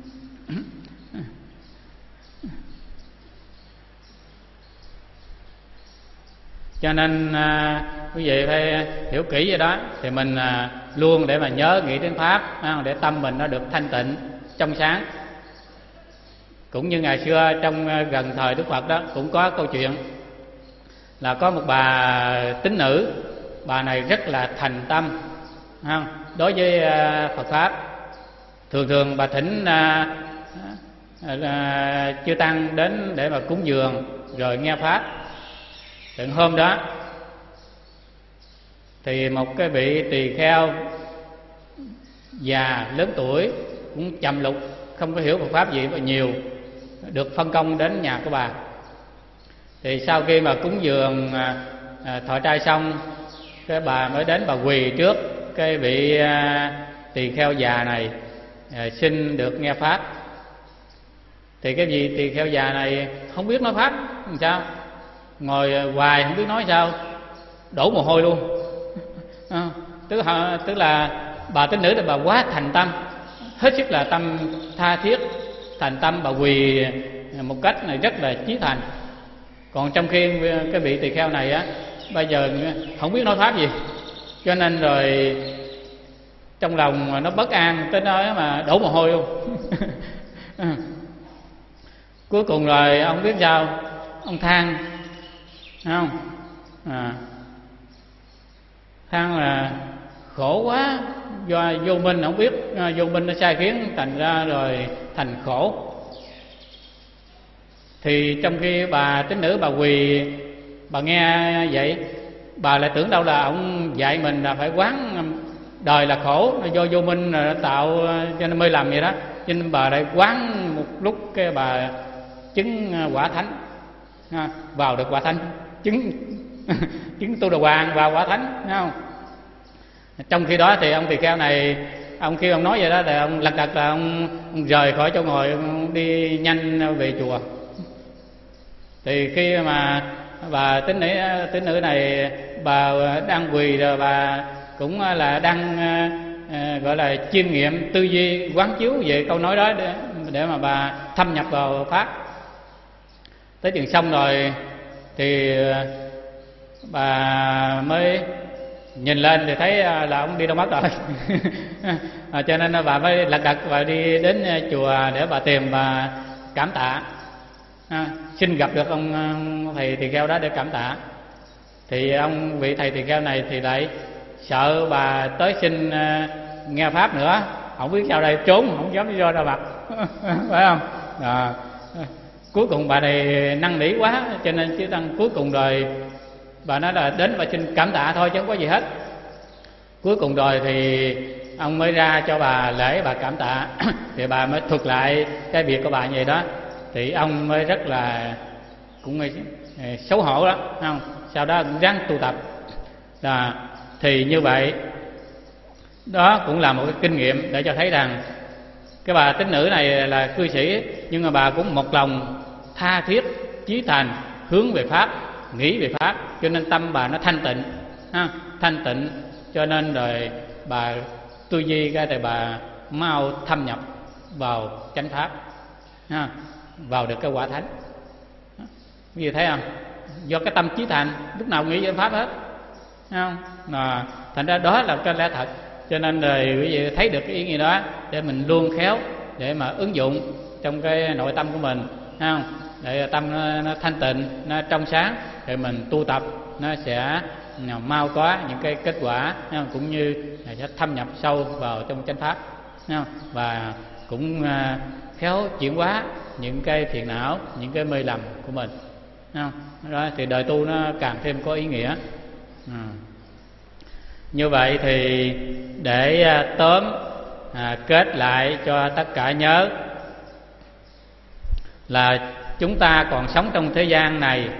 Cho nên à, quý vị phải hiểu kỹ vậy đó. Thì mình à, luôn để mà nhớ nghĩ đến pháp, để tâm mình nó được thanh tịnh, trong sáng. Cũng như ngày xưa trong gần thời Đức Phật đó, cũng có câu chuyện là có một bà tín nữ. Bà này rất là thành tâm, không? Đối với à, Phật pháp. Thường thường bà thỉnh à, à, chư tăng đến để mà cúng dường rồi nghe pháp. Từng hôm đó thì một cái vị tỳ kheo già lớn tuổi, cũng trầm lục, không có hiểu Phật pháp gì và nhiều, được phân công đến nhà của bà. Thì sau khi mà cúng dường à, thọ trai xong, cái bà mới đến bà quỳ trước cái vị à, tỳ kheo già này, à, xin được nghe pháp. Thì cái vị tỳ kheo già này không biết nói pháp làm sao, ngồi hoài không biết nói sao, đổ mồ hôi luôn. À, tức, tức là bà tín nữ là bà quá thành tâm, hết sức là tâm tha thiết, thành tâm, bà quỳ một cách này rất là chí thành. Còn trong khi cái vị tỳ kheo này á, bây giờ không biết nói pháp gì, cho nên rồi trong lòng nó bất an tới nói mà đổ mồ hôi luôn. À, cuối cùng rồi ông biết sao, ông than, không? À, than là khổ quá, do vô minh không biết, vô minh nó sai khiến, thành ra rồi thành khổ. Thì trong khi bà tín nữ bà quỳ, bà nghe vậy, bà lại tưởng đâu là ông dạy mình là phải quán đời là khổ, do vô minh rồi tạo cho nên mới làm vậy đó. Cho nên bà lại quán một lúc, cái bà chứng quả thánh, vào được quả thánh, chứng chứng tu đà hoàng vào quả thánh, thấy không? Trong khi đó thì ông tỳ kheo này, ông khi ông nói vậy đó thì ông lật đật là ông, ông rời khỏi chỗ ngồi, ông đi nhanh về chùa. Thì khi mà bà tín nữ tín nữ này bà đang quỳ rồi, bà cũng là đang à, gọi là chiêm nghiệm tư duy quán chiếu về câu nói đó để, để mà bà thâm nhập vào pháp. Tới chừng xong rồi thì bà mới nhìn lên thì thấy là ông đi đâu mất rồi. À, cho nên bà mới lật đật và đi đến chùa để bà tìm và cảm tạ, à, xin gặp được ông thầy tỳ kheo đó để cảm tạ. Thì ông vị thầy tỳ kheo này thì lại sợ bà tới xin uh, nghe pháp nữa, không biết sao đây, trốn không dám đi ra mặt phải không? À, cuối cùng bà này năn nỉ quá, cho nên chứ tăng cuối cùng rồi bà nói là đến và xin cảm tạ thôi chứ không có gì hết. Cuối cùng rồi thì ông mới ra cho bà lễ, bà cảm tạ thì bà mới thuật lại cái việc của bà như vậy đó. Thì ông mới rất là cũng xấu hổ đó, không? Sau đó cũng ráng tu tập. Đó, thì như vậy đó cũng là một cái kinh nghiệm để cho thấy rằng cái bà tín nữ này là cư sĩ, nhưng mà bà cũng một lòng tha thiết chí thành hướng về pháp, nghĩ về pháp, cho nên tâm bà nó thanh tịnh, ha, thanh tịnh, cho nên rồi bà tư duy cái thì bà mau thâm nhập vào chánh pháp, ha, vào được cái quả thánh. Quý vị thấy không? Do cái tâm chí thành, lúc nào nghĩ về pháp hết, thấy không? Mà thành ra đó là cái lẽ thật. Cho nên rồi quý vị thấy được cái ý nghĩa đó để mình luôn khéo để mà ứng dụng trong cái nội tâm của mình, thấy không? Để tâm nó, nó thanh tịnh, nó trong sáng, để mình tu tập nó sẽ mau có những cái kết quả, thấy không? Cũng như sẽ thâm nhập sâu vào trong chánh pháp, thấy không? Và cũng khéo chuyển hóa những cái phiền não, những cái mê lầm của mình, thấy không? Đó, thì đời tu nó càng thêm có ý nghĩa. À. Như vậy thì để tóm à, kết lại cho tất cả nhớ là chúng ta còn sống trong thế gian này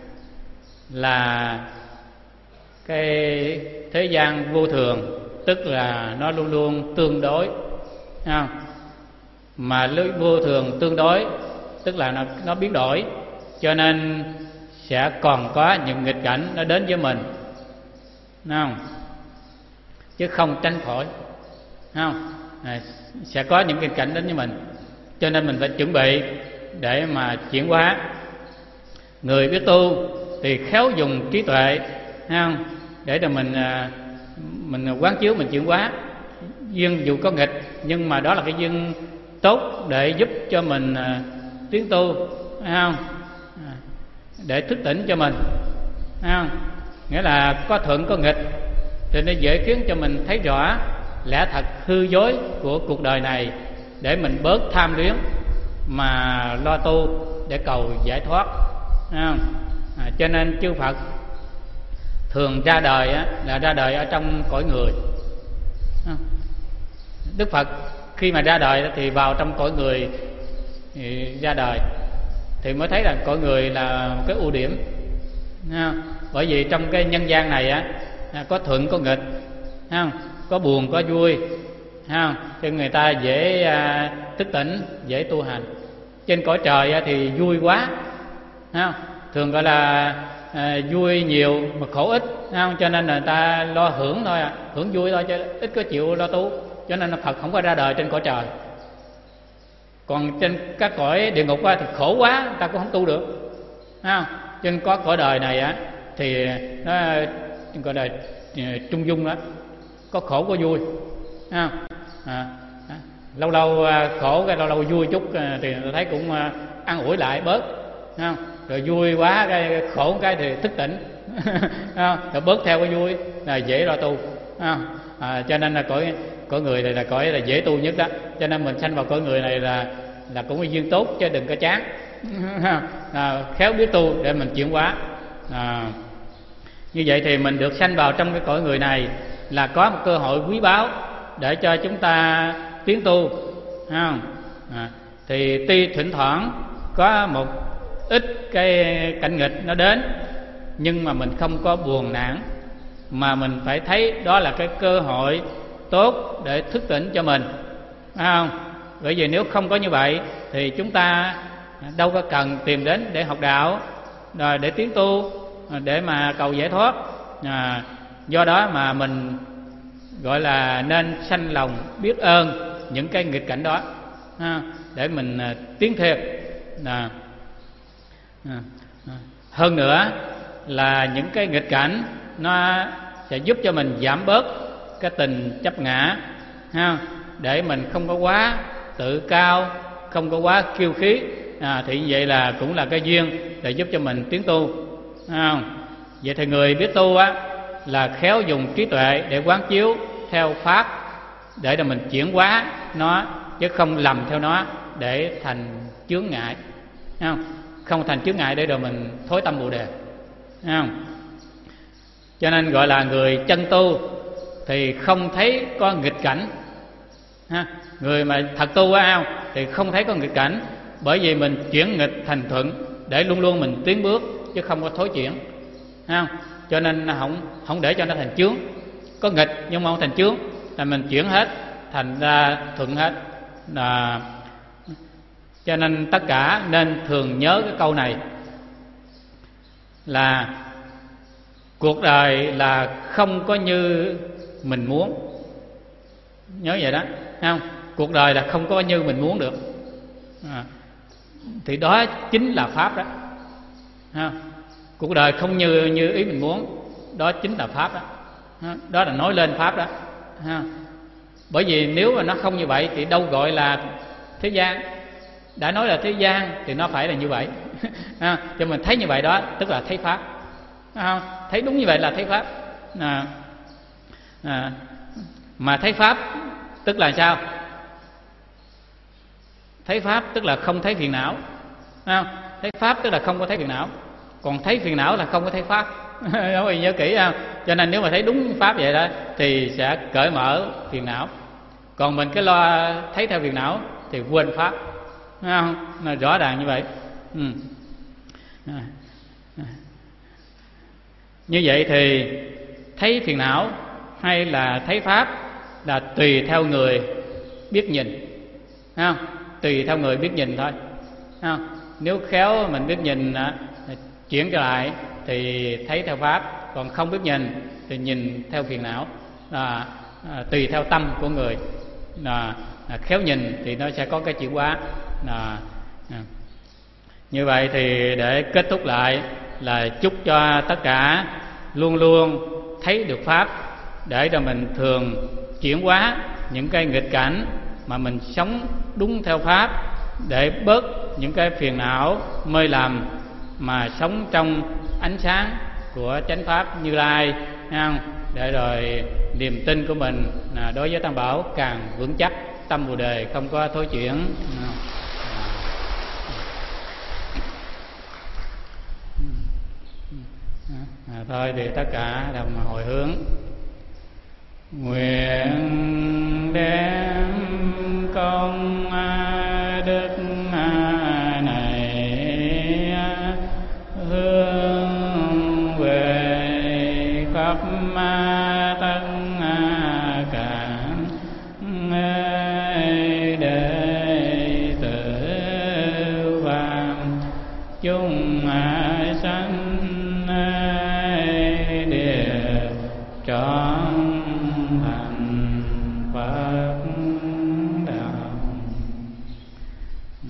là cái thế gian vô thường, tức là nó luôn luôn tương đối, không? Mà vô thường tương đối tức là nó, nó biến đổi, cho nên sẽ còn có những nghịch cảnh nó đến với mình, không? Chứ không tránh khỏi, không? À, sẽ có những nghịch cảnh đến với mình, cho nên mình phải chuẩn bị để mà chuyển hóa. Người biết tu thì khéo dùng trí tuệ, không? Để cho mình mình quán chiếu, mình chuyển hóa. Duyên dù có nghịch, nhưng mà đó là cái duyên tốt để giúp cho mình tiến tu, không? Để thức tỉnh cho mình, không? Nghĩa là có thuận có nghịch thì nó dễ khiến cho mình thấy rõ lẽ thật hư dối của cuộc đời này, để mình bớt tham luyến mà lo tu để cầu giải thoát, không? À, cho nên chư Phật thường ra đời á, là ra đời ở trong cõi người. Đức Phật khi mà ra đời thì vào trong cõi người thì ra đời, thì mới thấy rằng cõi người là một cái ưu điểm. Bởi vì trong cái nhân gian này á, có thuận có nghịch, có buồn có vui, cho người ta dễ thức tỉnh, dễ tu hành. Trên cõi trời thì vui quá, thường gọi là à, vui nhiều mà khổ ít, không? Cho nên là người ta lo hưởng thôi, à, hưởng vui thôi, chứ ít có chịu lo tu. Cho nên là Phật không có ra đời trên cõi trời. Còn trên các cõi địa ngục thì khổ quá, người ta cũng không tu được, không? Trên có cõi đời này á thì nó gọi là trung dung đó, có khổ có vui, không? À, à, lâu lâu khổ cái lâu lâu vui chút thì tôi thấy cũng an ủi lại bớt, không? Rồi vui quá cái khổ cái thì thức tỉnh rồi bớt theo cái vui là dễ lo tu, à, cho nên là cõi cõi người này là cõi là dễ tu nhất đó. Cho nên mình sanh vào cõi người này là là cũng là duyên tốt, chứ đừng có chán. À, khéo biết tu để mình chuyển hóa. À, như vậy thì mình được sanh vào trong cái cõi người này là có một cơ hội quý báu để cho chúng ta tiến tu, không? À, thì tuy thỉnh thoảng có một ít cái cảnh nghịch nó đến, nhưng mà mình không có buồn nản, mà mình phải thấy đó là cái cơ hội tốt để thức tỉnh cho mình, phải không? Bởi vì nếu không có như vậy thì chúng ta đâu có cần tìm đến để học đạo, rồi để tiến tu, để mà cầu giải thoát. À, do đó mà mình gọi là nên sanh lòng biết ơn những cái nghịch cảnh đó, ha, để mình tiến thêm. À, à, à. Hơn nữa là những cái nghịch cảnh nó sẽ giúp cho mình giảm bớt cái tình chấp ngã, ha, để mình không có quá tự cao, không có quá kiêu khí. À, thì như vậy là cũng là cái duyên để giúp cho mình tiến tu, không? Vậy thì người biết tu á là khéo dùng trí tuệ để quán chiếu theo pháp, để cho mình chuyển hóa nó, chứ không lầm theo nó để thành chướng ngại, không? Không thành chướng ngại để rồi mình thối tâm Bồ Đề, không? Cho nên gọi là người chân tu thì không thấy có nghịch cảnh, ha. Người mà thật tu á, không, thì không thấy có nghịch cảnh, bởi vì mình chuyển nghịch thành thuận để luôn luôn mình tiến bước, chứ không có thối chuyển, không? Cho nên không không để cho nó thành chướng. Có nghịch nhưng mà không thành chướng, là mình chuyển hết thành ra thuận hết. À, cho nên tất cả nên thường nhớ cái câu này là cuộc đời là không có như mình muốn. Nhớ vậy đó, không? Cuộc đời là không có như mình muốn được, à, thì đó chính là pháp đó, không? Cuộc đời không như như ý mình muốn, đó chính là pháp đó, đó là nói lên pháp đó, ha. Bởi vì nếu mà nó không như vậy thì đâu gọi là thế gian. Đã nói là thế gian thì nó phải là như vậy, ha. Cho mình thấy như vậy đó tức là thấy pháp, ha. Thấy đúng như vậy là thấy pháp, à, à, mà thấy pháp tức là sao? Thấy pháp tức là không thấy phiền não, ha. Thấy pháp tức là không có thấy phiền não, còn thấy phiền não là không có thấy pháp. Đó, nhớ kỹ không? Cho nên nếu mà thấy đúng pháp vậy đó thì sẽ cởi mở phiền não. Còn mình cái lo thấy theo phiền não thì quên pháp, thấy không? Nó rõ ràng như vậy. Ừ. Như vậy thì thấy phiền não hay là thấy pháp là tùy theo người biết nhìn, thấy không? Tùy theo người biết nhìn thôi, thấy không? Nếu khéo mình biết nhìn, chuyển trở lại thì thấy theo pháp, còn không biết nhìn thì nhìn theo phiền não. À, à, tùy theo tâm của người, à, à, khéo nhìn thì nó sẽ có cái chuyển hóa. À, à. Như vậy thì để kết thúc lại là chúc cho tất cả luôn luôn thấy được pháp, để cho mình thường chuyển hóa những cái nghịch cảnh, mà mình sống đúng theo pháp, để bớt những cái phiền não mê lầm, mà sống trong ánh sáng của chánh pháp Như Lai, không? Để rồi niềm tin của mình là đối với Tam Bảo càng vững chắc, tâm Bồ Đề không có thối chuyển. À, thôi thì tất cả đồng hồi hướng nguyện đem công đức này hướng về khắp tất cả đệ tử và chúng sanh đều trọn thành Phật đạo.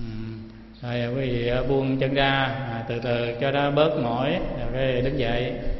Rồi quý vị buông chân ra, từ từ cho nó bớt mỏi, rồi cái đứng dậy.